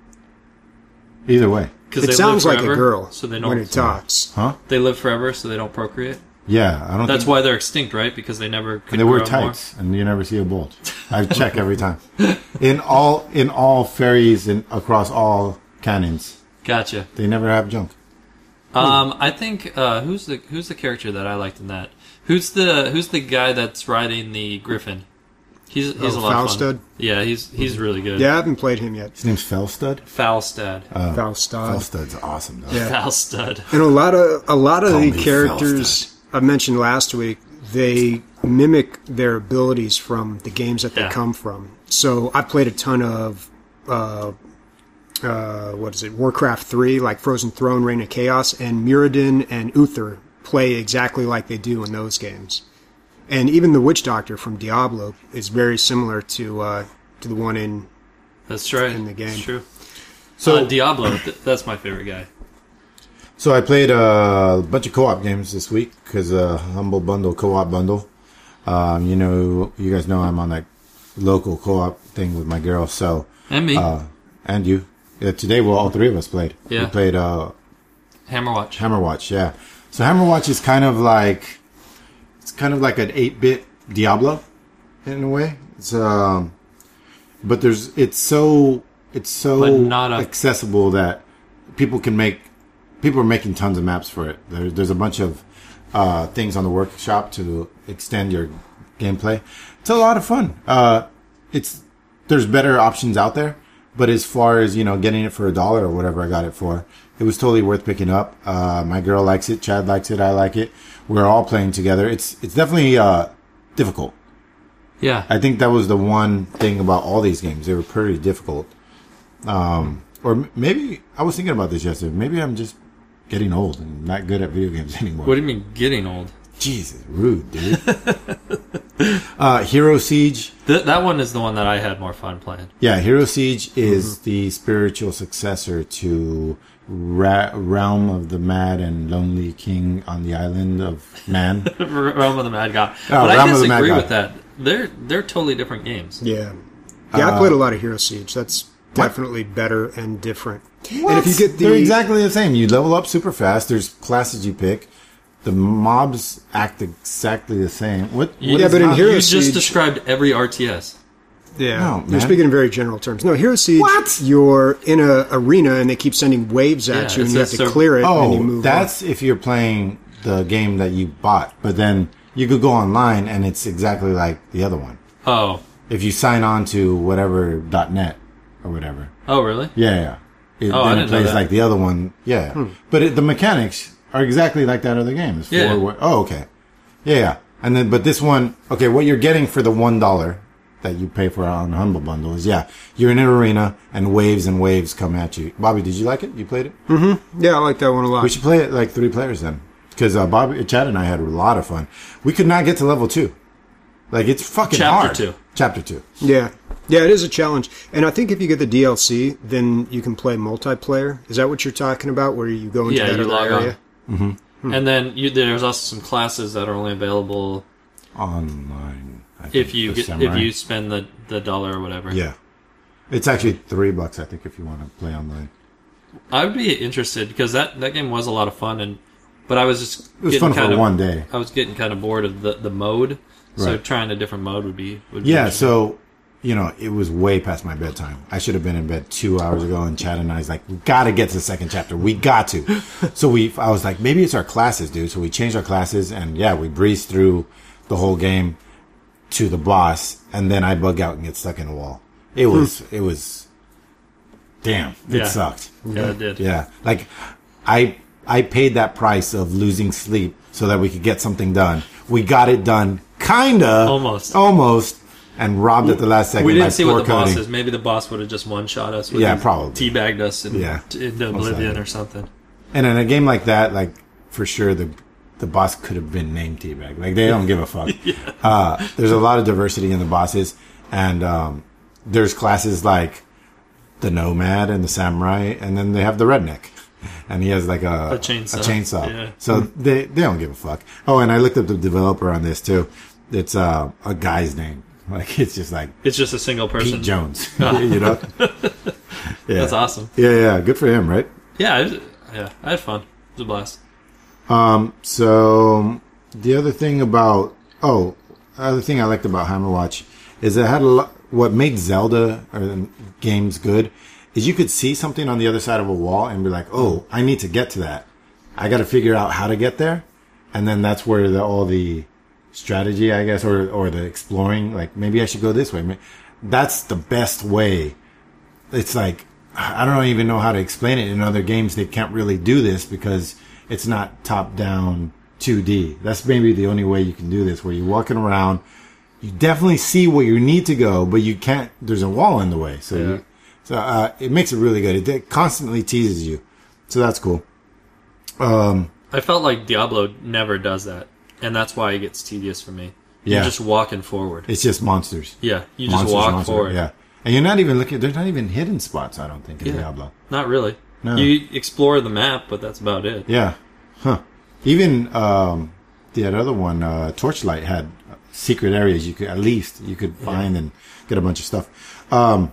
Either way. 'Cause It they sounds live like a forever, girl so they don't. when it talks. Huh? They live forever, so they don't procreate. Yeah, I don't That's think... why they're extinct, right? Because they never could And they wear grow more. tights, and you never see a bulge. I check every time. In all in all fairies and across all canons, Gotcha. they never have junk. Um, I think uh, who's the who's the character that I liked in that? Who's the who's the guy that's riding the griffin? He's he's Oh, a lot of Falstad? fun. Yeah, he's he's really good. Yeah, I haven't played him yet. His name's Felstud. Falstad. Uh, Falstad. Felstud's awesome, though. Yeah. Falstad. And a lot of a lot of Call the me characters I mentioned last week, they mimic their abilities from the games that they Yeah. come from. So I played a ton of uh, uh, what is it, Warcraft three, like Frozen Throne, Reign of Chaos, and Muradin and Uther play exactly like they do in those games. And even the Witch Doctor from Diablo is very similar to uh, to the one in. That's right. In the game. It's true. So, uh, Diablo. Th- that's my favorite guy. so I played a bunch of co-op games this week because a Humble Bundle co-op bundle. Um, you know, you guys know I'm on that local co-op thing with my girl. So And me. uh, and you. Yeah, today, well, all three of us played. Yeah. We played uh, Hammerwatch. Hammerwatch. Yeah. So Hammerwatch is kind of like it's kind of like an eight-bit Diablo in a way. It's um, but there's it's so it's so But not a- accessible that people can make. People are making tons of maps for it. There, there's a bunch of uh, things on the workshop to extend your gameplay. It's a lot of fun. Uh, it's there's better options out there, but as far as you know, getting it for a dollar or whatever I got it for, it was totally worth picking up. Uh, my girl likes it. Chad likes it. I like it. We're all playing together. It's it's definitely uh, difficult. Yeah. I think that was the one thing about all these games. They were pretty difficult. Um, or m- maybe I was thinking about this yesterday. Maybe I'm just getting old and not good at video games anymore. What do you mean getting old? Jesus, rude, dude. uh, Hero Siege. Th- that one is the one that I had more fun playing. Yeah, Hero Siege is the spiritual successor to Ra- Realm of the Mad and Lonely King on the Island of Man. Realm of the Mad God. Oh, but I Realm of the Mad disagree God. with that. They're they're totally different games. Yeah. Yeah, I played a lot of Hero Siege. That's definitely better and different. What? And if you get the They're exactly the same. You level up super fast. There's classes you pick. The mobs act exactly the same. What? You- what Yeah, is but in not- Hero You just Siege- described every R T S. Yeah, No, you're man. speaking in very general terms. No, Hero Siege, What? you're in a arena and they keep sending waves at Yeah, you and it's you a have to sur- clear it and you Oh, move that's if you're playing the game that you bought. But then you could go online and it's exactly like the other one. Oh. If you sign on to whatever .net or whatever. Oh, really? Yeah, yeah. It, Oh, I then didn't it know plays that. like the other one. Yeah. But it, the mechanics are exactly like that other game. It's Yeah. four, oh, okay. Yeah, yeah. And then, but this one, okay, what you're getting for the one dollar that you pay for on Humble Bundle is, yeah, you're in an arena and waves and waves come at you. Bobby, did you like it? You played it? on. Yeah, I like that one a lot. We should play it like three players then. Because uh, Bobby, Chad and I had a lot of fun. We could not get to level two. Like, it's fucking Chapter hard. two. Chapter two. Yeah. Yeah, it is a challenge. And I think if you get the D L C, then you can play multiplayer. Is that what you're talking about, where you go into Yeah, that you other log area? on. And then you, there's also some classes that are only available Online. I think, if you for get, Samurai. if you spend the, the dollar or whatever. Yeah. It's actually three bucks, I think, if you want to play online. I would be interested because that, that game was a lot of fun, and but I was just It was getting fun kind for of, one day. I was getting kind of bored of the, the mode, so Right. trying a different mode would be would be Yeah, interesting. so, you know, it was way past my bedtime. I should have been in bed two hours ago, and Chad and I was like, we got to get to the second chapter. We got to. So we, I was like, maybe it's our classes, dude. So we changed our classes, and yeah, we breezed through the whole game to the boss, and then I bug out and get stuck in a wall. It was it was. Damn, it Yeah. sucked. Yeah, it did. Yeah, like I I paid that price of losing sleep so that we could get something done. We got it done, kinda, Almost. almost, and robbed at the last second. We by didn't see what poor the boss coding. is. Maybe the boss would have just one-shot us. With Yeah, his- probably. Teabagged us in, Yeah. into Most oblivion likely. or something. And in a game like that, like for sure, the the boss could have been named Teabag. Like they don't give a fuck. uh, there's a lot of diversity in the bosses, and um, there's classes like the Nomad and the Samurai, and then they have the Redneck, and he has like a, A chainsaw. A chainsaw. Yeah. So they they don't give a fuck. Oh, and I looked up the developer on this too. It's uh, a guy's name. Like it's just like It's just a single person. Pete Jones. You know. Yeah. That's awesome. Yeah, yeah. Good for him, right? Yeah, I was, yeah, I had fun. It was a blast. Um, so the other thing about oh, other thing I liked about Hammerwatch is it had a lot. What made Zelda or games good is you could see something on the other side of a wall and be like, oh, I need to get to that. I got to figure out how to get there, and then that's where the, all the strategy, I guess, or or the exploring. Like maybe I should go this way. That's the best way. It's like I don't even know how to explain it. In other games, they can't really do this because it's not top-down two D. That's maybe the only way you can do this, where you're walking around, you definitely see where you need to go, but you can't, there's a wall in the way. So, Yeah. you, so uh, it makes it really good. It, it constantly teases you. So that's cool. Um, I felt like Diablo never does that, and that's why it gets tedious for me. Yeah. You're just walking forward. it's just monsters. Yeah, you just Monsters, walk monsters, forward. Yeah. And you're not even looking, there's not even hidden spots, I don't think, in Yeah. Diablo. Not really. No. You explore the map, but that's about it. Yeah. Huh. Even um, the other one, uh, Torchlight, had secret areas you could, at least, you could find and get a bunch of stuff. Um,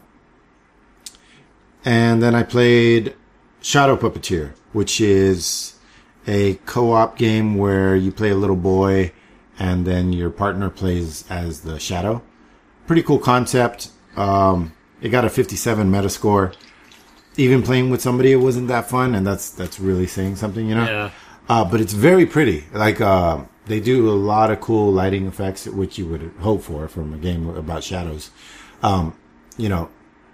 and then I played Shadow Puppeteer, which is a co-op game where you play a little boy and then your partner plays as the shadow. Pretty cool concept. Um, it got a fifty-seven Metascore. Even playing with somebody, it wasn't that fun, and that's that's really saying something, you know. Yeah. Uh, but it's very pretty. Like uh, they do a lot of cool lighting effects, which you would hope for from a game about shadows. Um, you know,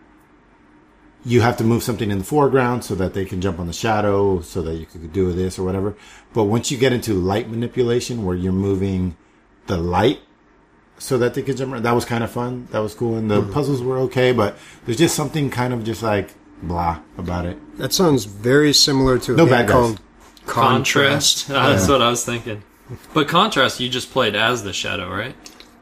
you have to move something in the foreground so that they can jump on the shadow, so that you could do this or whatever. But once you get into light manipulation, where you're moving the light so that they could jump around, that was kind of fun. That was cool, and the Mm-hmm. puzzles were okay. But there's just something kind of just like blah about it. That sounds very similar to a No game bad guys. called Contrast. Contrast. Uh, That's what I was thinking. But Contrast, you just played as the shadow, right?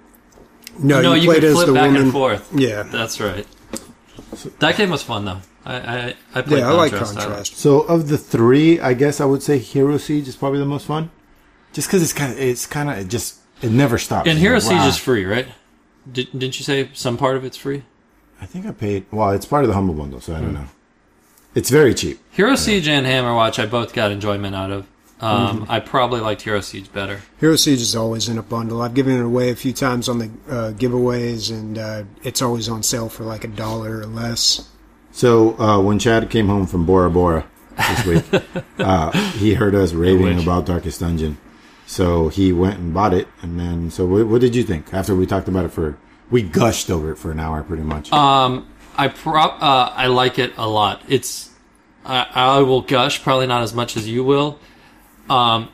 No, no, you, you, played could as flip the back woman. and forth. Yeah, That's right. That game was fun, though. I I, I played yeah, I like Contrast. Contrast. So of the three, I guess I would say Hero Siege is probably the most fun, just because it's kind of it's kind of it just it never stops. And It's Hero like, Siege wow. is free, right? Did, didn't you say some part of it's free? I think I paid. Well, it's part of the Humble Bundle, so I don't know. It's very cheap. Hero Siege and Hammerwatch, I both got enjoyment out of. Um, Mm-hmm. I probably liked Hero Siege better. Hero Siege is always in a bundle. I've given it away a few times on the uh, giveaways, and uh, it's always on sale for like a dollar or less. So uh, when Chad came home from Bora Bora this week, uh, he heard us raving wish. about Darkest Dungeon. So he went and bought it, and then so what, what did you think after we talked about it for? We gushed over it for an hour, pretty much. Um, I prop, uh, I like it a lot. It's, I, I will gush, probably not as much as you will. Um,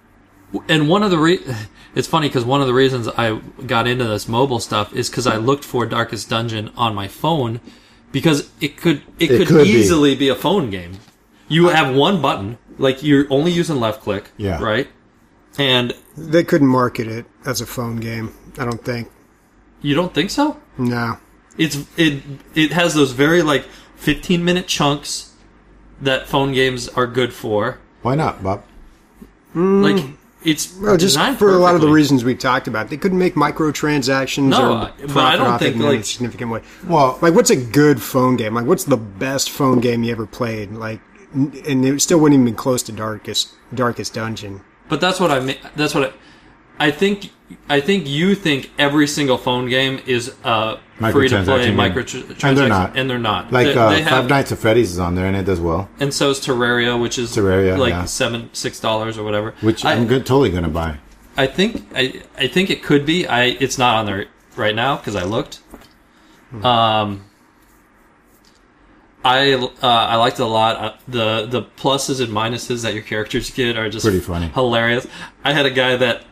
and one of the re- it's funny because one of the reasons I got into this mobile stuff is because I looked for Darkest Dungeon on my phone because it could it, It could, could be. easily be. a phone game. You have one button, like you're only using left click, Yeah. right? And They couldn't market it as a phone game, I don't think. you don't think so? No. It's it it has those very like fifteen minute chunks that phone games are good for. Why not, Bob? Like it's Well, just designed for a lot of the perfectly. reasons we talked about. They couldn't make microtransactions No, or I- but I profit don't off it think, in any like- significant way. Well, Like, what's a good phone game? Like, what's the best phone game you ever played? Like, n- and it still wouldn't even be close to Darkest Darkest Dungeon. But that's what I mean. That's what I, I think. I think you think every single phone game is uh, free to play Microtransaction game. microtransaction, And they're not. and they're not. like they, uh, they have, Five Nights at Freddy's is on there, and it does well. and so is Terraria, which is Terraria, like yeah. seven, six dollars or whatever. Which I, I'm good, totally going to buy. I think I, I think it could be. I it's not on there right now because I looked. Um, I uh, I liked it a lot. Uh, the the pluses and minuses that your characters get are just Pretty funny. hilarious. I had a guy that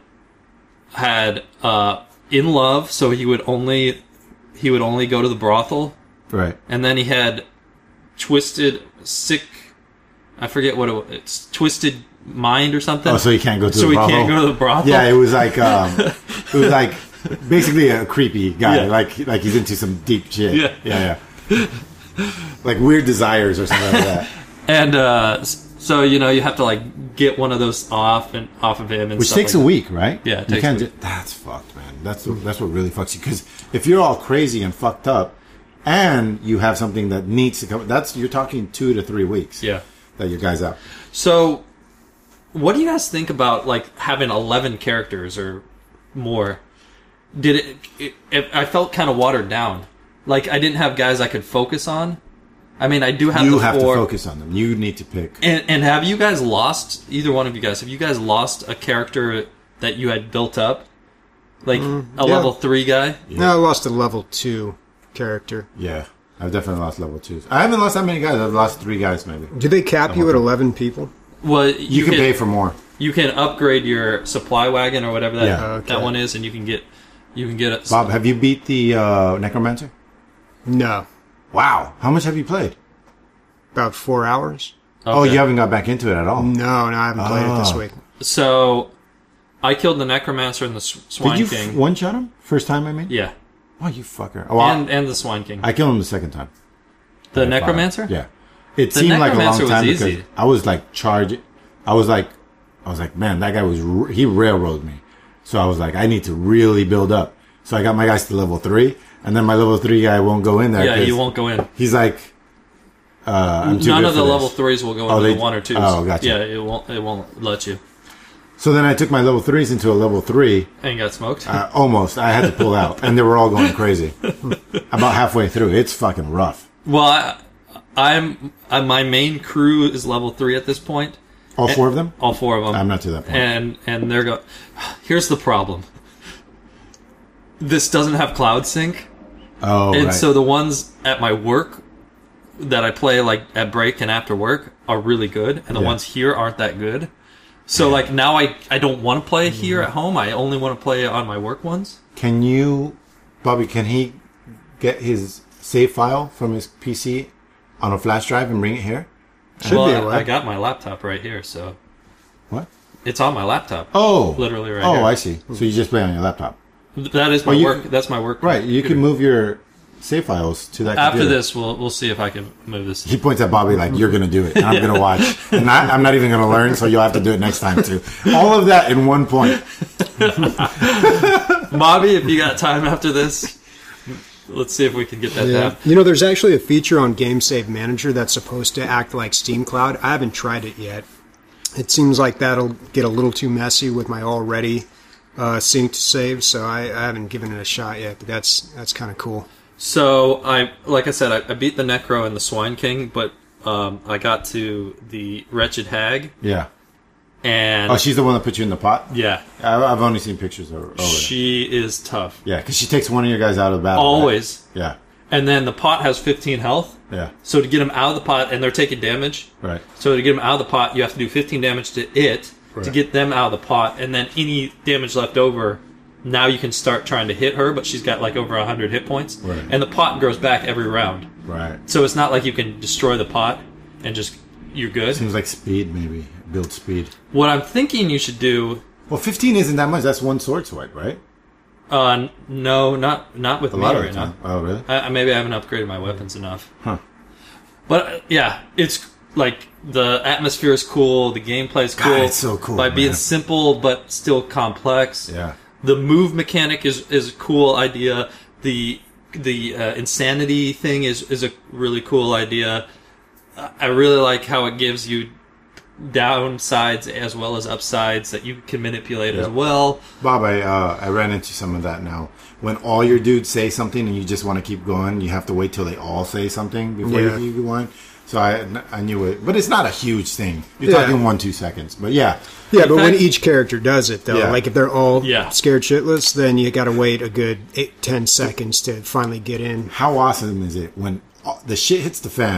had uh, in love, so he would only he would only go to the brothel, Right. and then he had twisted sick. I forget what it was. It's twisted mind or something. Oh, so he can't go to so the he brothel? can't go to the brothel. Yeah, it was like um, it was like basically a creepy guy, Yeah. like like he's into some deep shit. Yeah. yeah, yeah. Like weird desires or something like that. And uh, s- so you know you have to like get one of those off and off of him, and Which stuff takes like a that. week, right? Yeah, it you takes can't a week. ju- that's fucked, man. That's that's what really fucks you. Because if you're all crazy and fucked up, and you have something that needs to come, that's you're talking two to three weeks. Yeah. that your guy's out. So, what do you guys think about like having eleven characters or more? Did it? it, it I felt kind of watered down. Like I didn't have guys I could focus on. I mean, I do have You the have four. to focus on them. You need to pick. And, and have you guys lost either one of you guys? Have you guys lost a character that you had built up, like a yeah. level three guy? No, I lost a level two character. Yeah, I've definitely lost level twos. I haven't lost that many guys. I've lost three guys maybe. Do they cap you at eleven people? Well, you, You, can pay for more. You can upgrade your supply wagon or whatever that Yeah. Okay. that one is, and you can get you can get it. Bob, have you beat the uh, Necromancer? No. Wow. How much have you played? About four hours? Oh, Okay. you haven't got back into it at all. No, no, I haven't played it this Oh. week. So, I killed the Necromancer and the S- Swine Did you King. f- one shot him? First time, I mean? yeah, Oh, you fucker. Oh, I- and and the Swine King. I killed him the second time. the Necromancer. Yeah. It The seemed like a long Necromancer was time easy. because I was like charged. I was like, I was like, man, that guy was, r- he railroaded me. So I was like, I need to really build up. So I got my guys to level three, and then my level three guy won't go in there. Yeah, 'cause you won't go in. He's like, uh, I'm too None good of the for this. level threes will go Oh, into they- the one or twos. oh, gotcha. Yeah, it won't. It won't let you. So then I took my level threes into a level three. And got smoked. Uh, almost. I had to pull out, and they were all going crazy. About halfway through, it's fucking rough. well, I, I'm uh, my main crew is level three at this point. All four of them? All four of them. I'm not to that point. And and they're go. Here's the problem. This doesn't have cloud sync. Oh, And right. so the ones at my work that I play like at break and after work are really good, and the Yeah. ones here aren't that good. So like now I I don't want to play here at home. I only want to play on my work ones. Can you, Bobby? Can he get his save file from his P C on a flash drive and bring it here? Should well, be a I, way. I got my laptop right here, so What? it's on my laptop. Oh, Literally right Oh, here. I see. So you just play on your laptop, That is my Well, you work. can- That's my work. right? You can move your save files to that. After computer. this, we'll we'll see if I can move this. He points at Bobby like, "You're gonna do it, and I'm gonna watch, and I, I'm not even gonna learn, so you'll have to do it next time too." All of that in one point. Bobby, if you got time after this, let's see if we can get that Yeah. down. You know, there's actually a feature on Game Save Manager that's supposed to act like Steam Cloud. I haven't tried it yet. It seems like that'll get a little too messy with my already uh, synced save, so I, I haven't given it a shot yet, but that's that's kind of cool. So I, like I said, I, I beat the Necro and the Swine King, but um, I got to the Wretched Hag, Yeah. and Oh, she's the one that put you in the pot. yeah, I, I've only seen pictures of her. Oh, she is tough. yeah, because she takes one of your guys out of the battle. right? Always. Yeah. And then the pot has fifteen health. Yeah. So to get them out of the pot, and they're taking damage. Right. So to get them out of the pot, you have to do fifteen damage to it to Right. get them out of the pot, and then any damage left over, now you can start trying to hit her, but she's got like over one hundred hit points. Right. And the pot grows back every round. Right. So it's not like you can destroy the pot and just, you're good. Seems like speed, maybe build speed. What I'm thinking you should do, Well, fifteen isn't that much. That's one sword swipe, right? uh, no, not not with A me lot of right the now. time. Oh, really? I, I- maybe I haven't upgraded my weapons enough. Huh. But uh, yeah, it's like the atmosphere is cool, the gameplay is cool. God, it's so cool, by being man. simple but still complex. Yeah. The move mechanic is is a cool idea. The the uh, insanity thing is is a really cool idea. I I really like how it gives you downsides as well as upsides that you can manipulate as Yep. well. Bob, I uh, I ran into some of that now. When all your dudes say something and you just want to keep going, you have to wait till they all say something before Yeah. you keep going. So I I knew it, but it's not a huge thing. You're Yeah. talking one two seconds, but yeah, Yeah, In but when fact- each character does it, though, Yeah. like if they're all Yeah. scared shitless, then you got to wait a good eight, ten seconds to finally get in. how awesome is it when all- the shit hits the fan?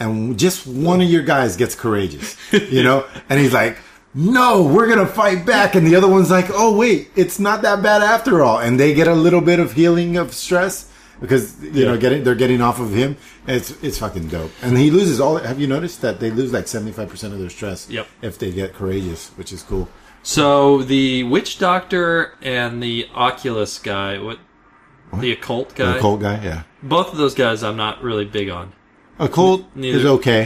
and just one of your guys gets courageous, you know, and he's like, no, we're gonna fight back, and the other one's like, oh wait, it's not that bad after all, and they get a little bit of healing of stress because you Yeah. know getting they're getting off of him. It's it's fucking dope, and he loses all. Have you noticed that they lose like seventy five percent of their stress? Yep. If they get courageous, which is cool. So the witch doctor and the Oculus guy, what, the occult guy, The occult guy, yeah. both of those guys, I'm not really big on. Occult Neither. is okay.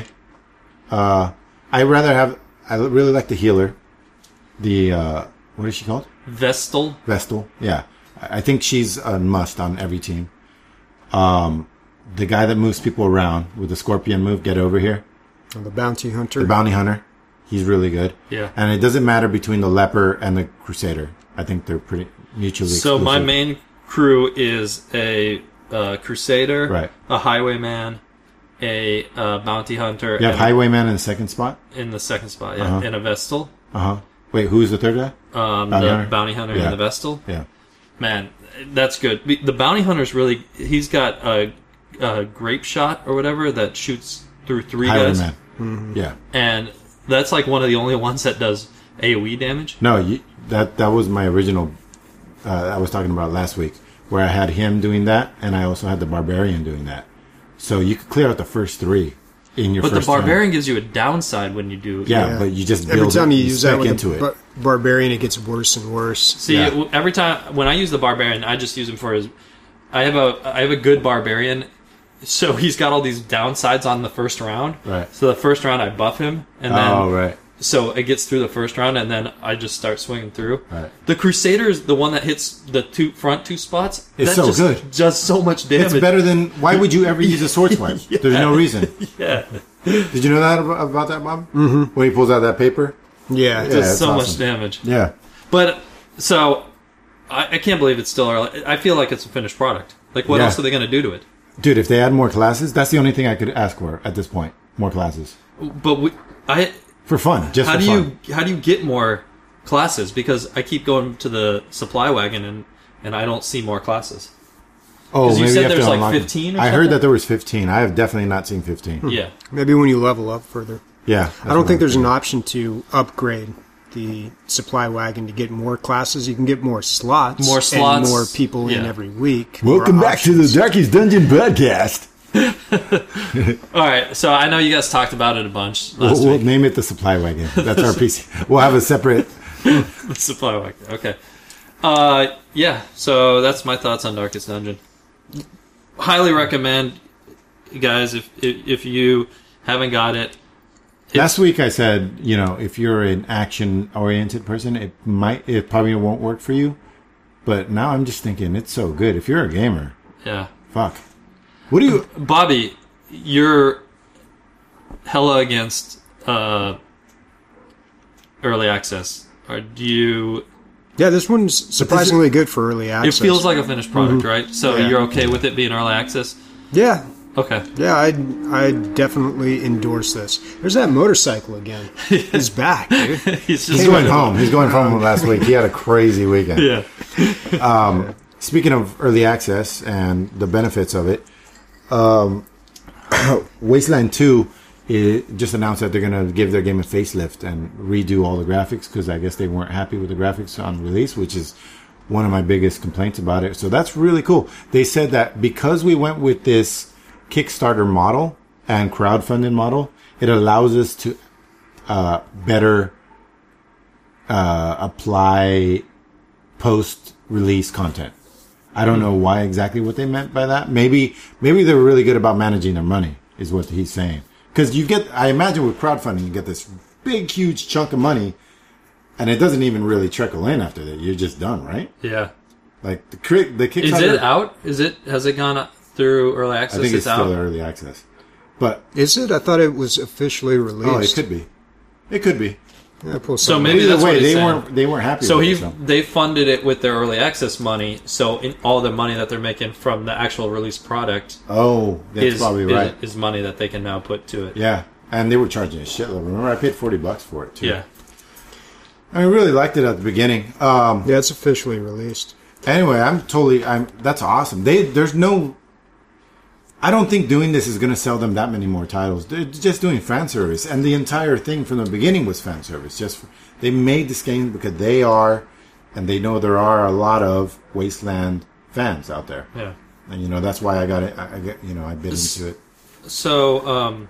Uh, I rather have. I really like the healer. The uh, what is she called? Vestal. Vestal. Yeah, I I think she's a must on every team. Um, the guy that moves people around with the scorpion move, get over here. And the bounty hunter. The bounty hunter. He's really good. Yeah. And it doesn't matter between the leper and the crusader. I think they're pretty mutually So exclusive. my main crew is a uh, crusader, Right. a highwayman, a uh, bounty hunter, You have and highwayman in the second spot. in the second spot, yeah, Uh-huh. and a vestal. Uh huh. Wait, who's the third guy? Um, Bounty the hunter? bounty hunter Yeah. and the vestal. Yeah. Man, that's good. Be- The bounty hunter's really. He's got a, a grape shot or whatever that shoots through three guys, Highwayman. Yeah. and that's like one of the only ones that does AoE damage. No, you, that that was my original. Uh, I was talking about last week, where I had him doing that, and I also had the barbarian doing that. So you could clear out the first three in your But the first turn. barbarian gives you a downside when you do. Yeah, Yeah. but you just build Every time it, you use that spec with into a it. bar- barbarian, it gets worse and worse. See, Yeah. it- every time when I use the barbarian, I just use him for his. I have a I have a good barbarian, so he's got all these downsides on the first round. Right. So the first round I buff him, and then Oh, right. so it gets through the first round, and then I just start swinging through. Right. The Crusader is the one that hits the two front two spots. It's that so just good. Does so much damage. It's better than. Why would you ever use a sword swipe? There's no reason. Yeah, Did you know that about, about that, Bob? Mm-hmm. When he pulls out that paper. Yeah. it Yeah, does it's so much awesome. damage. Yeah. But so I, I can't believe it's still early. I feel like it's a finished product. Like what Yeah. else are they going to do to it? Dude, if they add more classes, that's the only thing I could ask for at this point. More classes. But we, I For fun. Just how for do fun. you how do you get more classes? Because I keep going to the supply wagon and and I don't see more classes. Oh, 'Cause you maybe said have there's to like unlock them. fifteen or I heard something? that there was fifteen. I have definitely not seen fifteen. Yeah, Maybe when you level up further. Yeah. I don't think there's an option to upgrade the supply wagon to get more classes. You can get more slots. More slots, And more people in yeah. every week. Welcome More back to the options. Darkest Dungeon podcast. all right. So I know you guys talked about it a bunch We'll, last we'll week. name it the supply wagon. That's our P C. We'll have a separate. The supply wagon. Okay. Uh, yeah. So that's my thoughts on Darkest Dungeon. Highly recommend, guys. If if, if you haven't got it, Last week I said, you know, if you're an action-oriented person, it might, it probably won't work for you. But now I'm just thinking, it's so good. If you're a gamer, yeah. fuck. What do you? Bobby, you're hella against uh, early access. Or do you? Yeah, this one's surprisingly good for early It access. feels like a finished product, right? So Yeah. you're okay with it being early access? Yeah. Okay. Yeah, I I definitely endorse this. There's that motorcycle again. He's back, dude. He's just He's going home. He's going home last week. He had a crazy weekend. Yeah. Speaking of early access and the benefits of it, um, Wasteland two it just announced that they're going to give their game a facelift and redo all the graphics because I guess they weren't happy with the graphics on release, which is one of my biggest complaints about it. So that's really cool. They said that because we went with this Kickstarter model and crowdfunding model, it allows us to uh, better uh, apply post-release content. I don't know why exactly what they meant by that. Maybe maybe they were really good about managing their money, is what he's saying. Because you get, I imagine with crowdfunding, you get this big, huge chunk of money, and it doesn't even really trickle in after that. You're just done, right? Yeah. Like the cri- the Kickstarter. Is it out? Is it? Has it gone up through early I access? think it's out. still early access, but Is it? I thought it was officially released. oh, it could be. It could be. Yeah, pull So something maybe Either that's way, what he's they saying. weren't they weren't happy. So with he it, so. they funded it with their early access money. So in all the money that they're making from the actual release product Oh, that's is, probably is- right. is money that they can now put to it. Yeah, and they were charging a shitload. Remember, I paid forty bucks for it too. Yeah. I really liked it at the beginning. Um, Yeah, it's officially released. Anyway, I'm totally. I'm. That's awesome. They there's no. I don't think doing this is going to sell them that many more titles. They're just doing fan service, and the entire thing from the beginning was fan service. Just for, they made this game because they are, and they know there are a lot of Wasteland fans out there. Yeah. And you know that's why I got it. I, I get you know I bit into it. So, um,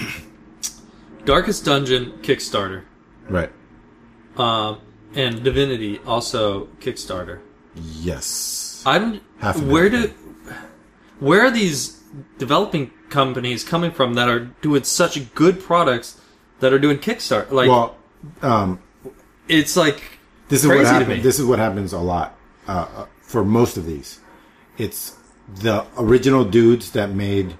Darkest Dungeon Kickstarter, Right. um, and Divinity also Kickstarter. Yes. I'm Half of where it, do where are these developing companies coming from that are doing such good products that are doing Kickstarter? Like, Well, um, it's like this is crazy what to happens. me. This is what happens a lot uh, uh, for most of these. It's the original dudes that made.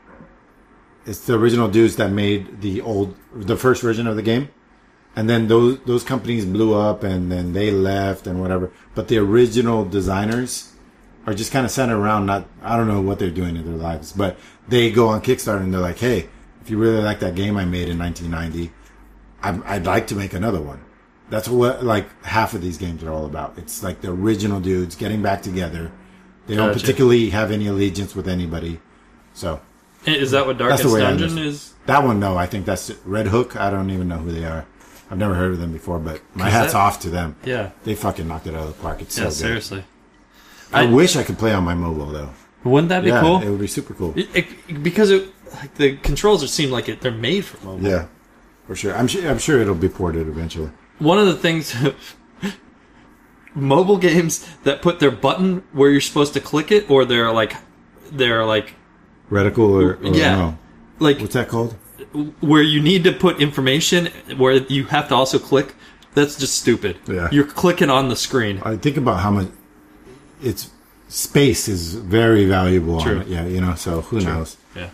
It's the original dudes that made the old, the first version of the game, and then those those companies blew up, and then they left and whatever. But the original designers are just kind of sitting around. Not, I don't know what they're doing in their lives, but they go on Kickstarter and they're like, "Hey, if you really like that game I made in nineteen ninety, I'm, I'd like to make another one." That's what like half of these games are all about. It's like the original dudes getting back together. They don't Gotcha. particularly have any allegiance with anybody, so. Is that what That's Darkest the way I Dungeon understand. is? That one, no, I think that's it. Red Hook. I don't even know who they are. I've never heard of them before, but my 'Cause hat's that- off to them. Yeah. They fucking knocked it out of the park. It's so Yeah, good. seriously. I, I- wish I could play on my mobile though. Wouldn't that be yeah, cool? it would be super cool. It- it- because it, like, the controls just seem like it, they're made for mobile. Yeah, for sure. I'm sure. I'm sure it'll be ported eventually. One of the things, mobile games that put their button where you're supposed to click it, or they're like, they're like, Reticle or, or yeah, no. like What's that called? where you need to put information where you have to also click. That's just stupid. Yeah. You're clicking on the screen. I think about how much it's space is very valuable. True. On it. Yeah, you know. So who knows? Yeah.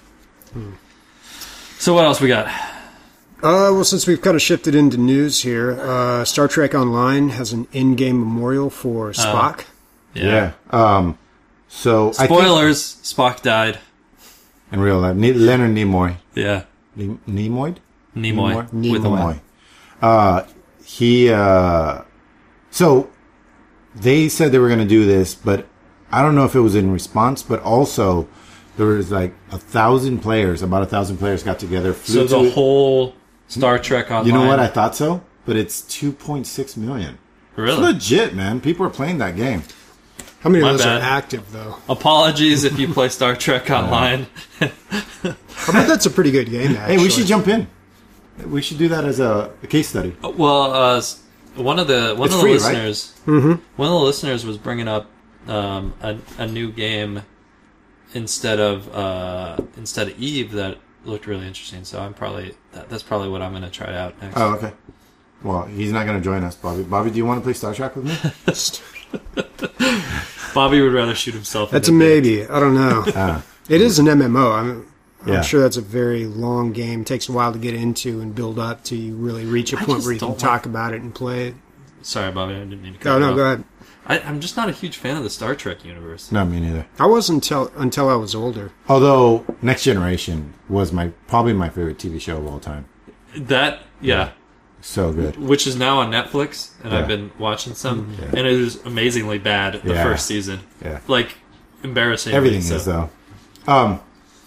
So what else we got? Uh, well, since we've kind of shifted into news here, uh, Star Trek Online has an in-game memorial for Spock. Yeah. Um. So I think Spoilers: Spock died. in real life, Ne- Leonard Nimoy. Yeah. Ne- Nimoy. Nimoy. Nimoy? With a Nimoy. Y. Uh, he, uh, so they said they were going to do this, but I don't know if it was in response, but also there was like a thousand players, about a thousand players got together. So flew the to- whole Star Trek Online. you know what? I thought so, but it's two point six million. It's Really? legit, man. People are playing that game. How many My of those bad. are active, though? Apologies if you play Star Trek Online. I bet that's a pretty good game, actually. Hey, we should jump in. We should do that as a, a case study. Well, uh, s- one of the one It's of the free, right? listeners, mm-hmm. one of the listeners was bringing up um, a, a new game instead of uh, instead of Eve that looked really interesting. So I'm probably that, that's probably what I'm going to try out next. Oh, okay. Well, he's not going to join us, Bobby. Bobby, do you want to play Star Trek with me? Bobby would rather shoot himself. That's a in the dick. maybe. I don't know. Ah. It is an M M O. I'm, I'm Yeah. sure that's a very long game. It takes a while to get into and build up till you really reach a I point just where you can don't talk about it and play it. Sorry, Bobby, I didn't mean to cut Oh, you no, off. go ahead. I, I'm just not a huge fan of the Star Trek universe. No, me neither. I wasn't until until I was older. Although Next Generation was my probably my favorite T V show of all time. That, yeah, So good. which is now on Netflix, and Yeah. I've been watching some, Yeah. and it is amazingly bad the Yeah. first season. Yeah. Like, embarrassing. Everything so. is though. Um,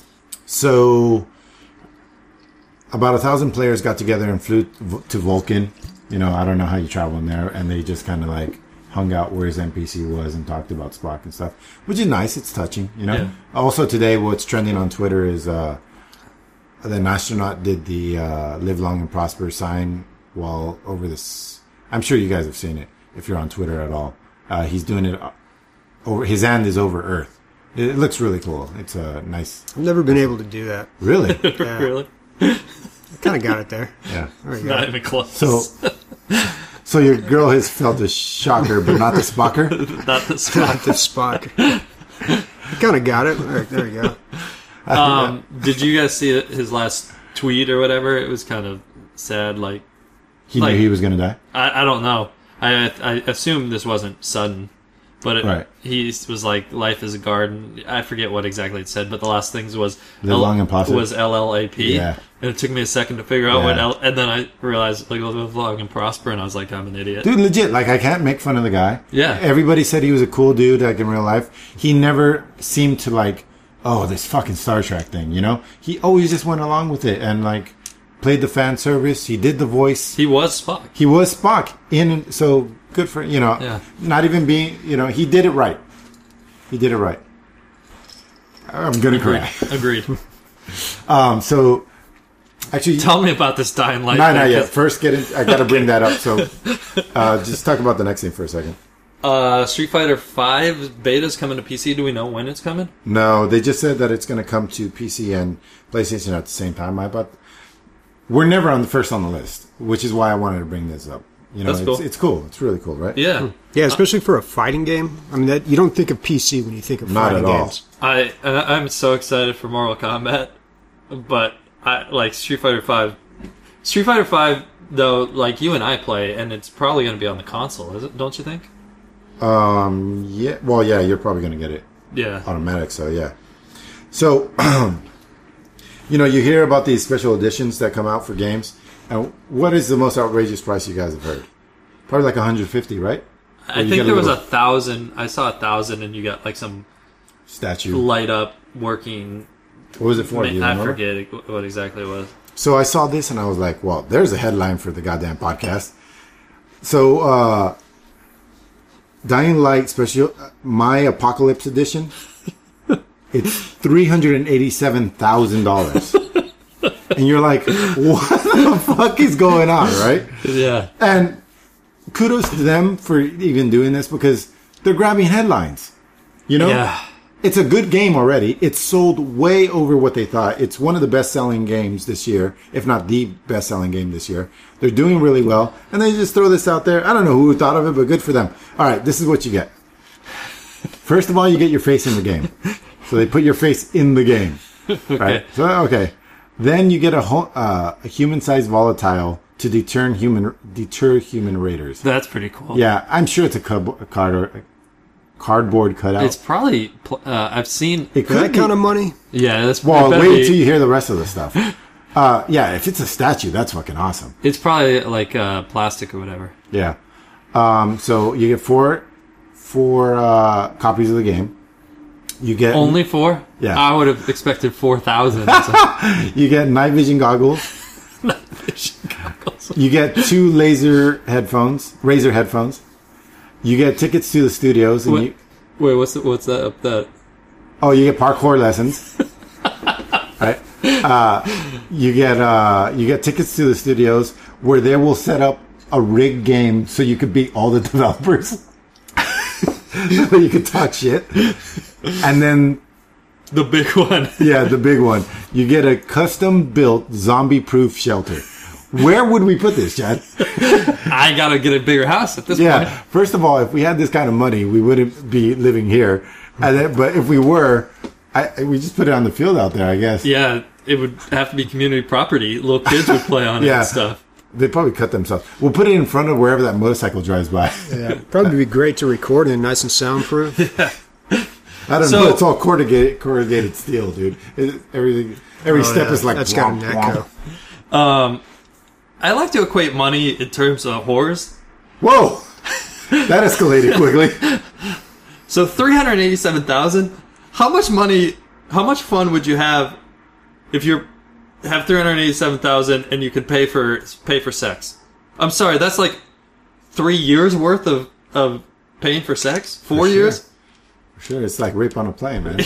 so about a thousand players got together and flew v- to Vulcan. You know, I don't know how you travel in there, and they just kind of like hung out where his N P C was and talked about Spock and stuff, which is nice. It's touching, you know. Yeah. Also today, what's trending on Twitter is uh, an astronaut did the uh, "Live Long and Prosper" sign while over this. I'm sure you guys have seen it if you're on Twitter at all. Uh, he's doing it uh, over. His hand is over Earth. It, it looks really cool. It's a nice. I've never been able to do that. Really? Yeah. Really? I kind of got it there. Yeah. There we go. Not even close. So, so your girl has felt a shocker, but not the spocker. Not the Spock. Not the Spock. I kind of got it. All right, there we go. Um, did you guys see his last tweet or whatever? It was kind of sad. Like, He Like- knew he was going to die. I, I don't know. I I assume this wasn't sudden, but it, Right. he was like, "Life is a garden." I forget what exactly it said, but the last things was Live long and prosper. was L L A P. Yeah. And it took me a second to figure out what Yeah. L, and then I realized like live long and prosper, and I was like, I'm an idiot. Dude, legit. Like, I can't make fun of the guy. Yeah. Everybody said he was a cool dude, like, in real life. He never seemed to, like, oh, this fucking Star Trek thing, you know? He always just went along with it and, like, played the fan service. He did the voice. He was Spock. He was Spock. in So, good for, you know, Yeah. not even being, you know, he did it right. He did it right. I'm going to cry. Agreed. Um, so, actually... Tell me about this Dying Light. No, thing, not yet. 'cause- First, get in, I got to bring that up. So, uh, just talk about the next thing for a second. Uh, Street Fighter five beta's coming to P C. Do we know when it's coming? No, they just said that it's going to come to P C and PlayStation at the same time. I but we're never on the first on the list, which is why I wanted to bring this up. You know, That's it's, cool. it's cool. It's really cool, right? Yeah. Yeah, especially for a fighting game. I mean, that you don't think of P C when you think of Not fighting at all. games. I I- I'm so excited for Mortal Kombat, but I like Street Fighter five. Street Fighter five, though, like you and I play, and it's probably going to be on the console, is it? Don't you think? Um. Yeah. Well, yeah. You're probably going to get it Yeah. automatic. So yeah. So, you know, you hear about these special editions that come out for games, and what is the most outrageous price you guys have heard? Probably like one hundred fifty, right? Or I you think get there was a little thousand. I saw a thousand, and you got like some statue. light up working. What was it for? Do you I remember? forget what exactly it was. So I saw this and I was like, well, there's a headline for the goddamn podcast. So, uh, Dying Light Special, My Apocalypse Edition, it's three hundred eighty-seven thousand dollars. And you're like, what the fuck is going on, right? Yeah. And kudos to them for even doing this because they're grabbing headlines. You know? Yeah. It's a good game already. It's sold way over what they thought. It's one of the best-selling games this year, if not the best-selling game this year. They're doing really well, and they just throw this out there. I don't know who thought of it, but good for them. All right, this is what you get. First of all, you get your face in the game. So they put your face in the game. Right? So, okay. Then you get a, ho- uh, a human-sized volatile to deter human deter human raiders. That's pretty cool. Yeah, I'm sure it's a, cub- a card or a cardboard cutout. It's probably. pl- Uh, I've seen. it For that be- kind of money, Yeah, that's. Well, it better wait be- till you hear the rest of the stuff. Uh, yeah, if it's a statue, that's fucking awesome. It's probably like uh, plastic or whatever. Yeah. Um, so you get four, four uh, copies of the game. You get Only four? Yeah. I would have expected four thousand. you get night vision goggles. You get two laser headphones, Razer headphones. You get tickets to the studios, and What- you Wait, what's the, what's that up that? oh, you get parkour lessons. Right. Uh, you get uh, you get tickets to the studios where they will set up a rigged game so you could beat all the developers. So you could talk shit. And then, The big one. yeah, the big one. You get a custom-built zombie-proof shelter. Where would we put this, Chad? I gotta get a bigger house at this Yeah, point. first of all, if we had this kind of money, we wouldn't be living here. And then, but if we were, I, we just put it on the field out there, I guess. Yeah, it would have to be community property. Little kids would play on it Yeah. and stuff. They'd probably cut themselves. We'll put it in front of wherever that motorcycle drives by. yeah, probably be great to record in, nice and soundproof. I don't So- know. It's all corrugated, corrugated steel, dude. It, everything, every Oh, step yeah, is like that's got womp, an womp. echo. Um, I like to equate money in terms of whores. Whoa, that escalated quickly. So three hundred eighty-seven thousand. How much money? How much fun would you have if you have three hundred eighty-seven thousand and you could pay for pay for sex? I'm sorry, that's like three years worth of of paying for sex. Four For sure. years. Sure, it's like rape on a plane, man.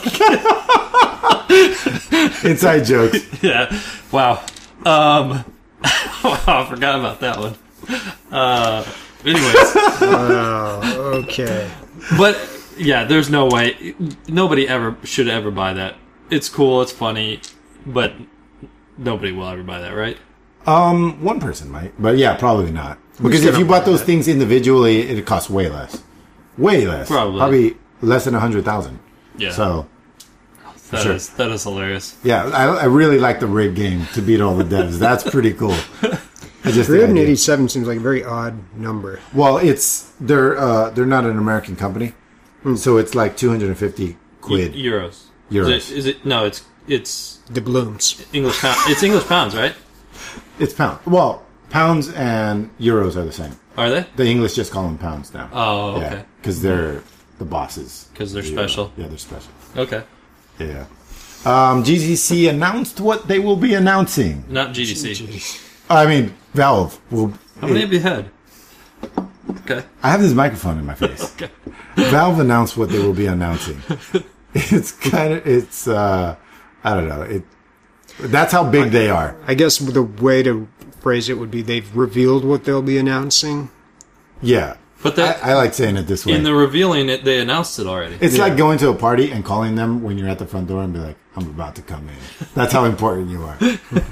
Inside jokes. Yeah. Wow. Um. wow, I forgot about that one. Uh. Anyways, Oh, okay. but yeah, there's no way. Nobody ever should ever buy that. It's cool. It's funny, but nobody will ever buy that, right? Um, one person might, but yeah, probably not. Because still if you don't bought buy those that. things individually, it costs way less. Way less. Probably. Probably less than a hundred thousand. Yeah. So That sure. is that is hilarious. yeah, I, I really like the rig game to beat all the devs. That's pretty cool. I just the three hundred idea. eighty-seven seems like a very odd number. Well, it's they're uh, they're not an American company, Hmm. so it's like two hundred and fifty quid. E- euros. Euros. Is it, is it? No, it's it's Doubloons. English pound. It's English pounds, right? It's pound. Well, pounds and euros are the same. Are they? The English just call them pounds now. Oh, okay. because they're the bosses. 'Cause they're The, uh, special. yeah, they're special. Okay. Yeah. Um, G D C announced what they will be announcing. Not G D C. I mean, Valve will. How many have you had? Okay. I have this microphone in my face. Okay. Valve announced what they will be announcing. It's kind of, it's, uh, I don't know. It. That's how big they are. I guess the way to phrase it would be they've revealed what they'll be announcing. Yeah. But that, I, I like saying it this way. in the revealing it, they announced it already. It's Yeah. like going to a party and calling them when you're at the front door and be like, I'm about to come in. That's how important you are.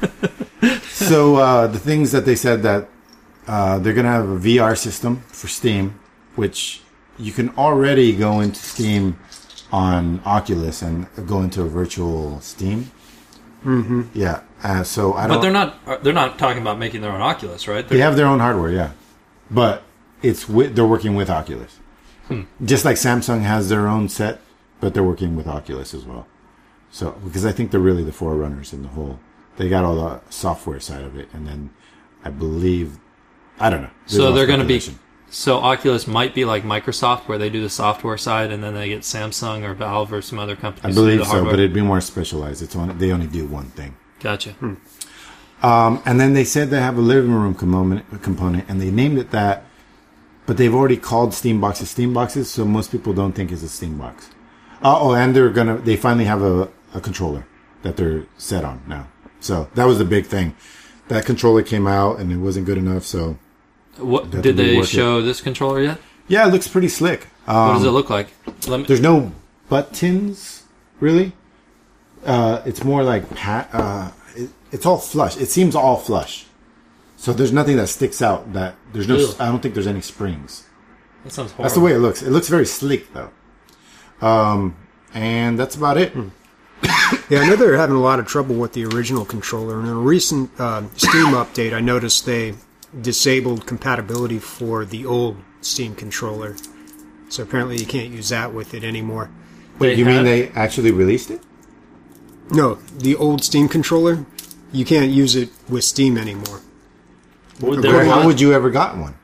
So uh, the things that they said that uh, they're going to have a V R system for Steam, which you can already go into Steam on Oculus and go into a virtual Steam. Mm-hmm. Yeah. Uh, so I don't. But they're not. They're not talking about making their own Oculus, right? They're, They have their own hardware, yeah, but it's with, they're working with Oculus. Hmm. Just like Samsung has their own set, but they're working with Oculus as well. So because I think they're really the forerunners in the whole. They got all the software side of it, and then I believe I don't know. There's so all they're going to be. speculation. So Oculus might be like Microsoft, where they do the software side, and then they get Samsung or Valve or some other I companies. to do believe the so, hardware. but it'd be more specialized. It's on. They only do one thing. Gotcha. Hmm. Um, and then they said they have a living room component, component, and they named it that. But they've already called Steam boxes Steam boxes, so most people don't think it's a Steam box. Uh, oh, and they're gonna. They finally have a, a controller that they're set on now. So that was the big thing. That controller came out and it wasn't good enough. So What That did would they work show this controller yet? yeah, it looks pretty slick. Um, What does it look like? Let me, There's no buttons really. Uh, it's more like pat. Uh, it, it's all flush. It seems all flush. So there's nothing that sticks out. That there's no. Ew. I don't think there's any springs. that sounds horrible. That's the way it looks. It looks very sleek though. Um, and that's about it. Yeah, I know they're having a lot of trouble with the original controller. And in a recent uh, Steam update, I noticed they disabled compatibility for the old Steam controller. So apparently you can't use that with it anymore. Wait, They you have- mean they actually released it? No, the old Steam controller, you can't use it with Steam anymore. Would Or there how one- would you ever got one?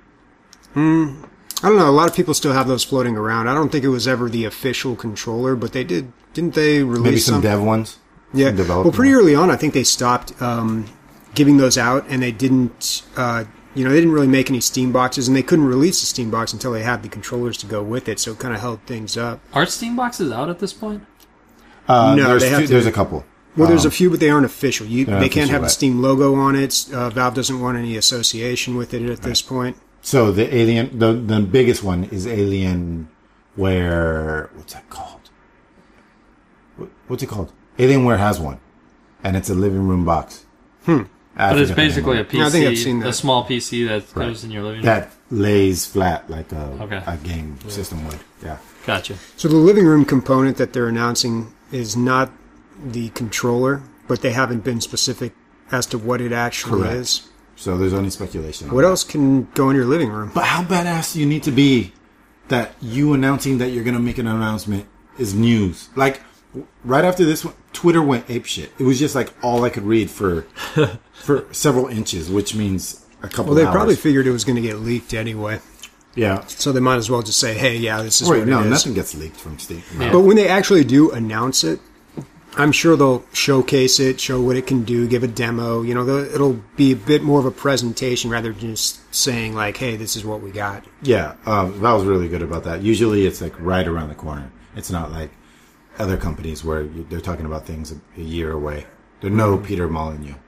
I don't know. A lot of people still have those floating around. I don't think it was ever the official controller, but they did. Didn't they release Maybe some some? dev ones. Yeah. Some development Well, pretty ones. early on, I think they stopped um, giving those out, and they didn't. Uh, you know, they didn't really make any Steam boxes, and they couldn't release the Steam box until they had the controllers to go with it. So it kind of held things up. Are Steam boxes out at this point? Uh, No, there's, they have two, to- there's a couple. Well, there's Um, a few, but they aren't official. You, they're they not can't official, have the right. Steam logo on it. Uh, Valve doesn't want any association with it at this point. So the Alien, the the biggest one is Alienware. What's that called? What, what's it called? Alienware has one, and it's a living room box. Hmm. But it's basically a P C, Yeah, I think I've seen that. a small P C that Right. goes in your living room. that lays flat like a Okay. a game system would. Yeah. Gotcha. So the living room component that they're announcing is not the controller, but they haven't been specific as to what it actually Correct. is. So there's only speculation. on What that. else can go in your living room? But how badass do you need to be that you announcing that you're going to make an announcement is news? Like, w- right after this one, Twitter went apeshit. It was just like all I could read for for several inches, which means a couple Well, they hours. probably figured it was going to get leaked anyway, yeah. so they might as well just say, "Hey, yeah, this is Wait, what no, it is." nothing gets leaked from Steam. Yeah. But when they actually do announce it, I'm sure they'll showcase it, show what it can do, give a demo. You know, they'll- it'll be a bit more of a presentation rather than just saying like, "Hey, this is what we got." Yeah, um, Valve's really good about that. Usually it's like right around the corner. It's not like other companies where you, they're talking about things a, a year away. They're no Peter Molyneux.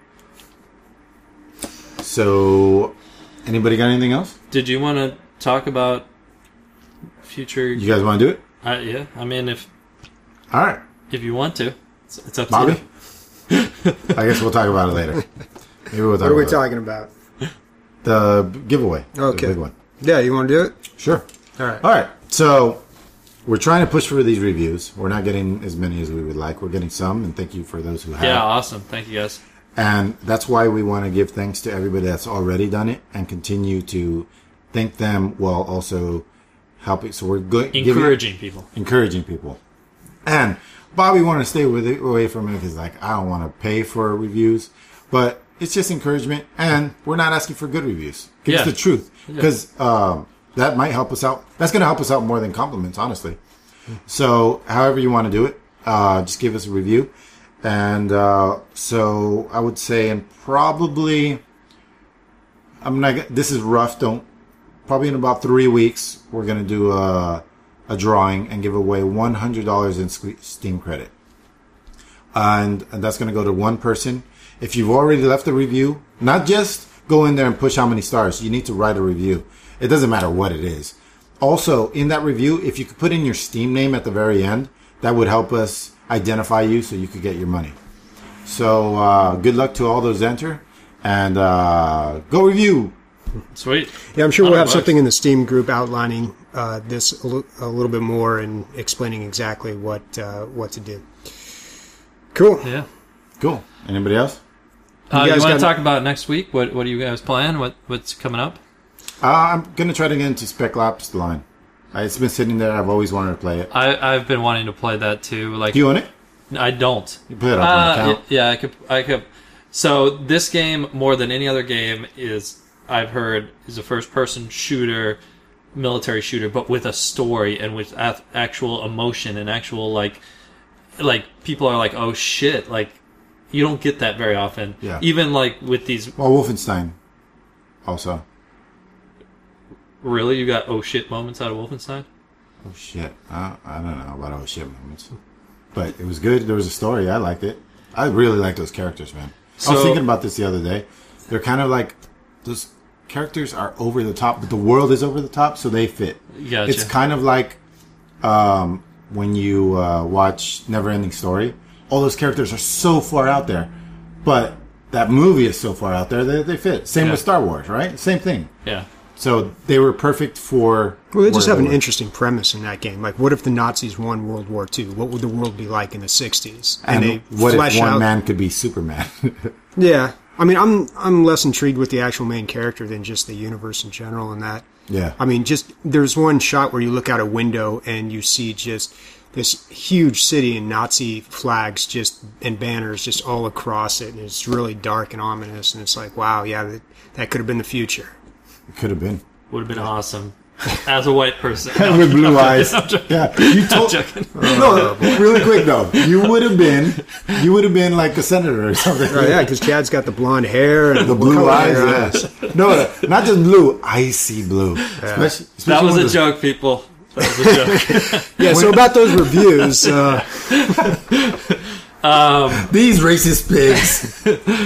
So, anybody got anything else? Did you want to talk about future? You guys want to do it? Uh, yeah, I mean, if All right. if you want to, it's, it's up to Bobby? you. I guess we'll talk about it later. Maybe we'll talk What are we about talking about? it. The b- giveaway. Okay. The big one. Yeah, you want to do it? Sure. All right. All right. So we're trying to push for these reviews. We're not getting as many as we would like. We're getting some, and thank you for those who have. Yeah, awesome. Thank you guys. And that's why we want to give thanks to everybody that's already done it and continue to thank them while also helping. So we're good. Encouraging people. encouraging people. And Bobby wanted to stay with it, away from it because like I don't want to pay for reviews, but it's just encouragement, and we're not asking for good reviews. Give us Yeah. the truth, Yeah. because um, that might help us out. That's going to help us out more than compliments, honestly. So, however you want to do it, uh, just give us a review. And uh, so I would say, and probably, I'm not. This is rough. Don't. Probably in about three weeks, we're gonna do a a drawing and give away one hundred dollars in Steam credit, and, and that's gonna go to one person. If you've already left a review, not just go in there and push how many stars. You need to write a review. It doesn't matter what it is. Also, in that review, if you could put in your Steam name at the very end, that would help us identify you so you could get your money. So, uh, good luck to all those enter, and uh, go review. Sweet. Yeah, I'm sure we'll have bucks. something in the Steam group outlining uh, this a, l- a little bit more and explaining exactly what uh, what to do. Cool. Yeah. Cool. Anybody else? Uh, You you guys want to got- talk about next week? What What do you guys plan? What What's coming up? Uh, I'm gonna try to get into Spec Ops: The Line. Uh, it's been sitting there. I've always wanted to play it. I I've been wanting to play that too. Like Do you own it? I don't. You put it up on Uh, account. yeah, I could. I could. So this game, more than any other game, is I've heard is a first-person shooter, military shooter, but with a story and with a- actual emotion and actual like, like people are like, oh shit, like you don't get that very often. Yeah. Even like with these, Well, Wolfenstein, also. really, you got oh shit moments out of Wolfenstein. Oh shit! I, I don't know about oh shit moments, but it was good. There was a story. I liked it. I really like those characters, man. I was So- thinking about this the other day. They're kind of like those characters are over the top, but the world is over the top, so they fit. Gotcha. It's kind of like um, when you uh, watch Neverending Story. All those characters are so far out there, but that movie is so far out there that they fit. Same Yeah. with Star Wars, right? Same thing. Yeah. So they were perfect for. Well, they just where have an were. interesting premise in that game. Like, what if the Nazis won World War Two? What would the world be like in the sixties? And, they what if flesh one out- man could be Superman? Yeah, I mean, I'm I'm less intrigued with the actual main character than just the universe in general. And that, Yeah. I mean, just there's one shot where you look out a window and you see just this huge city and Nazi flags just and banners just all across it, and it's really dark and ominous. And it's like, wow, yeah, that, that could have been the future. It could have been. Would have been awesome as a white person. With blue eyes. I'm joking. Yeah. You told. joking. No, really quick though. You would have been. You would have been like a senator or something. Oh yeah, because Chad's got the blonde hair and The what blue color eyes. hair? Yeah. No, no, not just blue. Icy blue. Especially, That especially was when a the- joke, people. That was a joke. Yeah, so about those reviews, uh, These racist pigs.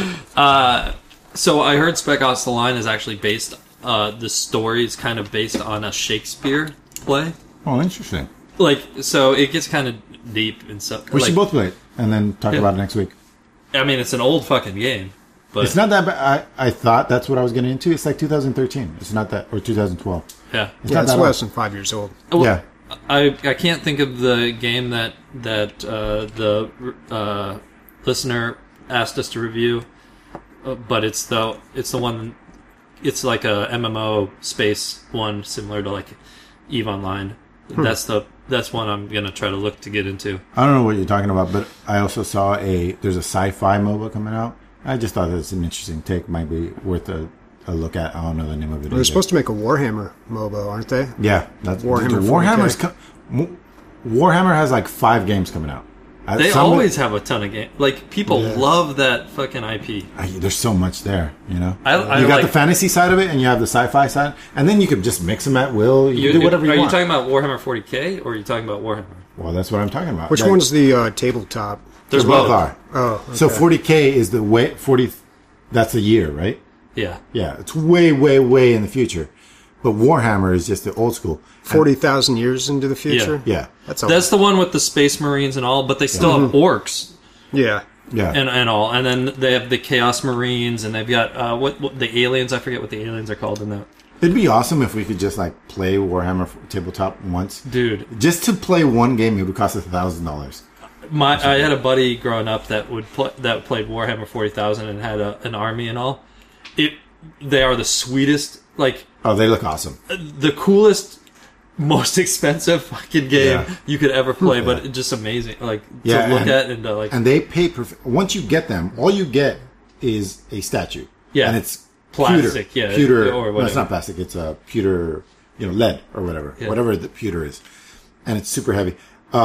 So I heard Spec Ops: The Line is actually based. Uh, the story is kind of based on a Shakespeare play. Oh, interesting. Like, so it gets kind of deep and stuff. We like, should both play it and then talk Yeah. about it next week. I mean, it's an old fucking game, but It's not that bad. I, I thought that's what I was getting into. It's like two thousand thirteen. It's not that, or two thousand twelve. yeah. It's yeah, not it's that less old. than five years old. Well, Yeah. I I can't think of the game that that uh, the uh, listener asked us to review, uh, but it's the it's the one. It's like a M M O space one, similar to like EVE Online. That's the that's one I'm gonna try to look to get into. I don't know what you're talking about, but I also saw a there's a sci-fi MOBA coming out. I just thought that's an interesting take. Might be worth a, a look at. I don't know the name of it. They're either. supposed to make a Warhammer MOBA, aren't they? Yeah, that's Warhammer dude, Warhammer's forty K. co- Mo- Warhammer has like five games coming out. Uh, They some of- always have a ton of games. Like people Yeah. love that fucking I P. I- there's so much there, you know. I- I you got like- the fantasy side of it, and you have the sci-fi side, and then you could just mix them at will. You, You, can do whatever you are want. you talking about Warhammer forty K or are you talking about Warhammer? well, that's what I'm talking about. Which Like, one's the uh, tabletop? There's they both both. are. Oh, okay. So forty K is the way forty. That's a year, right? Yeah. Yeah, it's way, way, way in the future. But Warhammer is just the old school. forty thousand years into the future? Yeah, That's a That's the one with the Space Marines and all, but they still have orcs Yeah. yeah. and, and all. And then they have the Chaos Marines and they've got uh, what, what the aliens. I forget what the aliens are called in that. It'd be awesome if we could just like play Warhammer tabletop once. Dude, Just to play one game, it would cost us a thousand dollars. my I had a buddy growing up that would play, that played Warhammer forty thousand and had a, an army and all. It they are the sweetest, like Oh, they look awesome. the coolest, most expensive fucking game Yeah. you could ever play, Yeah. but it's just amazing. Like Yeah, to look and- at and to like And they pay. Perf- once you get them, all you get is a statue. Yeah. and it's Plastic, pewter, yeah, pewter. or no, it's whatever. not plastic. It's a pewter, you know, lead or whatever, Yeah. whatever the pewter is, and it's super heavy. Um,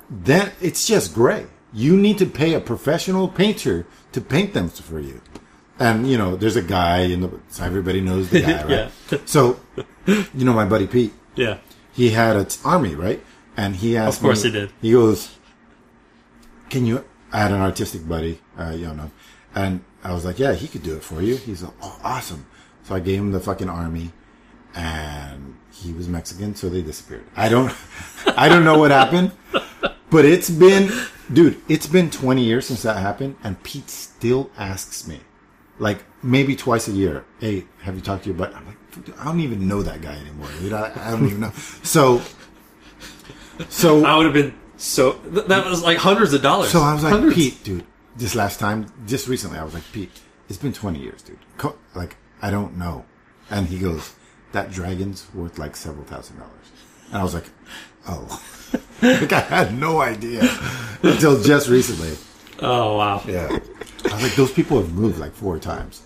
then it's just gray. You need to pay a professional painter to paint them for you. And, you know, there's a guy in the, so everybody knows the guy, right? Yeah. So, you know, my buddy Pete, Yeah. he had an army, right? And he asked Of course me, he did. He goes, can you, I had an artistic buddy, uh, you know, and I was like, yeah, he could do it for you. He's like, oh, awesome. So I gave him the fucking army, and he was Mexican, so they disappeared. I don't, I don't know what happened, but it's been, dude, it's been twenty years since that happened, and Pete still asks me, like, maybe twice a year, hey, have you talked to your buddy? I'm like, dude, I don't even know that guy anymore. Dude. I, I don't even know. So, so I would have been so, th- that was like hundreds of dollars. So I was like, hundreds. Pete, dude, this last time, just recently, I was like, Pete, it's been twenty years, dude. Co- like, I don't know. And he goes, that dragon's worth like several thousand dollars. And I was like, oh. Like, I had no idea until just recently. Oh, wow. Yeah. I was like, those people have moved like four times.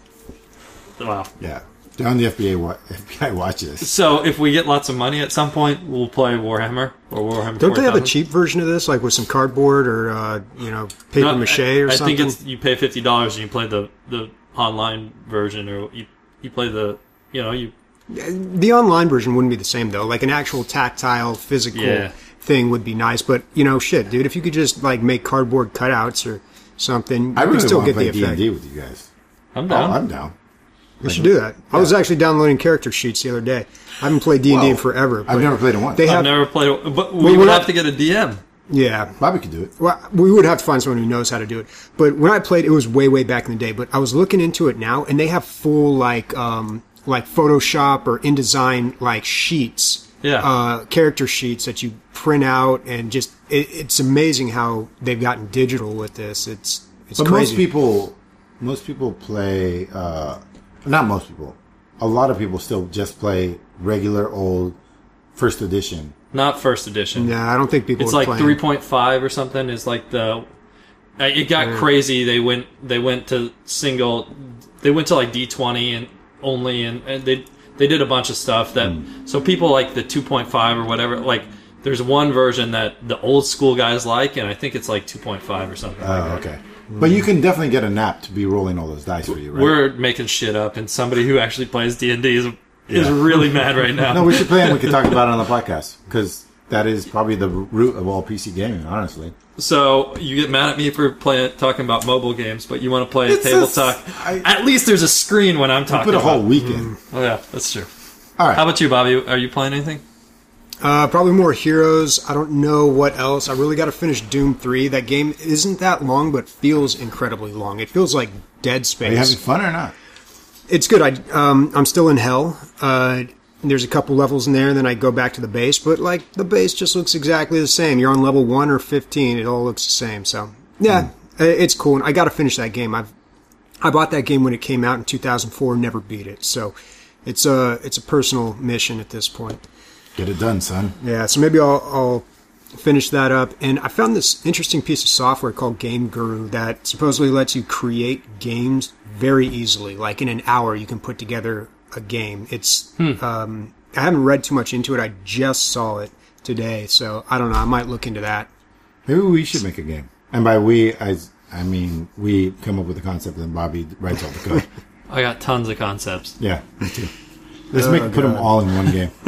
Wow. Yeah. They're on the F B I, wa- F B I watch list. So if we get lots of money at some point, we'll play Warhammer or Warhammer Don't they have a four thousand? cheap version of this, like with some cardboard or uh, you know paper No, mache I, or I something? think it's you pay fifty dollars and you play the, the online version, or you you play the you know you The online version wouldn't be the same though. Like an actual tactile, physical Yeah. thing would be nice. But you know, shit, dude, if you could just like make cardboard cutouts or something, I you really could still want to get the play D and effect. D with you guys. I'm Oh, down. I'm down. We should do that. I was actually downloading character sheets the other day. I haven't played D and D in Whoa. forever. I've but never played it once. They I've have, never played, it, but we Well, would we're have not- to get a D M. yeah. Bobby could do it. Well, we would have to find someone who knows how to do it. But when I played, it was way, way back in the day. But I was looking into it now, and they have full like, um, like Photoshop or InDesign like sheets, Yeah. uh, character sheets that you print out, and just it, it's amazing how they've gotten digital with this. It's it's But crazy. most people, most people play. Uh, not most people. A lot of people still just play regular old first edition. Not first edition. Yeah, I don't think people. It's are like playing. three point five or something. Is like the. uh, It got crazy. They went. They went to single. They went to like D twenty and only, and, and they they did a bunch of stuff that. So people like the two point five or whatever. Like there's one version that the old school guys like, and I think it's like two point five or something. like Oh, that. okay. But you can definitely get a nap to be rolling all those dice for you, right? We're making shit up, and somebody who actually plays D and D is is Yeah. really mad right now. No, we should play and we can talk about it on the podcast because that is probably the root of all P C gaming, honestly. So you get mad at me for playing, talking about mobile games, but you want to play a It's table just- talk. I- At least there's a screen when I'm talking. Put a about whole weekend. Oh yeah, that's true. All right. How about you, Bobby? Are you playing anything? Uh, probably more Heroes. I don't know what else. I really got to finish Doom three. That game isn't that long, but feels incredibly long. It feels like Dead Space. Are you having fun or not? It's good. I um, I'm still in hell. Uh, there's a couple levels in there, and then I go back to the base. But like the base just looks exactly the same. You're on level one or fifteen. It all looks the same. So yeah, uh it's cool. And I got to finish that game. I've I bought that game when it came out in two thousand four. Never beat it. So it's a it's a personal mission at this point. Get it done, son. Yeah, so maybe I'll, I'll finish that up. And I found this interesting piece of software called Game Guru that supposedly lets you create games very easily. Like in an hour, you can put together a game. It's um, I haven't read too much into it. I just saw it today, so I don't know. I might look into that. Maybe we should make a game. And by we, I, I mean we come up with the concept and then Bobby writes all the code. I got tons of concepts. Yeah, me too. Let's make put them all in one game.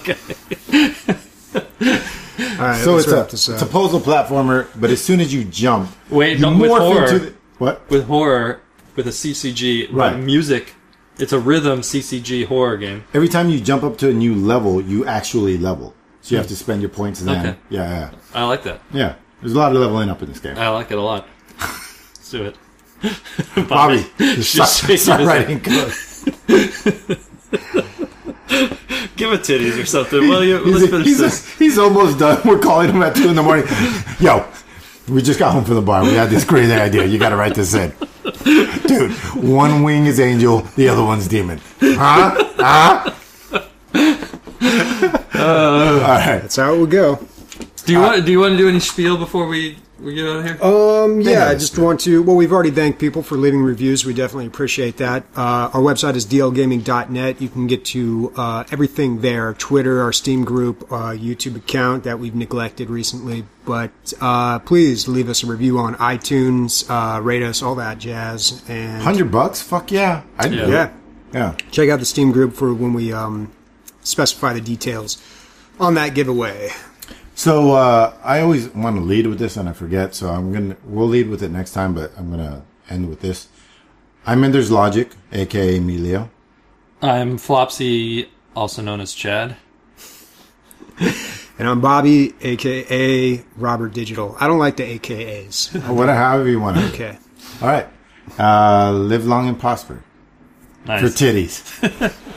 All right, So let's it's a wrap this it's a up. puzzle platformer, but as soon as you jump, Wait, you no, with morph horror. into the, what? With horror, with a C C G, Right. but music. It's a rhythm C C G horror game. Every time you jump up to a new level, you actually level. So you have to spend your points and then Okay. yeah, yeah, I like that. yeah. There's a lot of leveling up in this game. I like it a lot. Let's do it. Bobby, just stop, shaking stop his writing code. Give it titties or something, will you? Let's He's, finish he's, this. he's almost done. We're calling him at two in the morning. Yo, we just got home from the bar. We had this crazy idea. You got to write this in, dude. One wing is angel, the other one's demon. Huh? Huh? All right. That's how it would go. Do you uh, want? Do you want to do any spiel before we, we get out of here? Um, yeah, I just want to. Well, we've already thanked people for leaving reviews. We definitely appreciate that. Uh, our website is d l gaming dot net. You can get to uh, everything there: Twitter, our Steam group, uh, YouTube account that we've neglected recently. But uh, please leave us a review on iTunes, uh, rate us, all that jazz. And hundred bucks? Fuck yeah! I yeah. do. yeah, yeah. Check out the Steam group for when we um, specify the details on that giveaway. So uh, I always want to lead with this and I forget, so I'm gonna we'll lead with it next time, but I'm gonna end with this. I'm Ender's Logic, aka Emilio. I'm Flopsy, also known as Chad. And I'm Bobby, aka Robert Digital. I don't like the A K As. Whatever, however you want. Okay. All right. Uh, live long and prosper. Nice. For titties.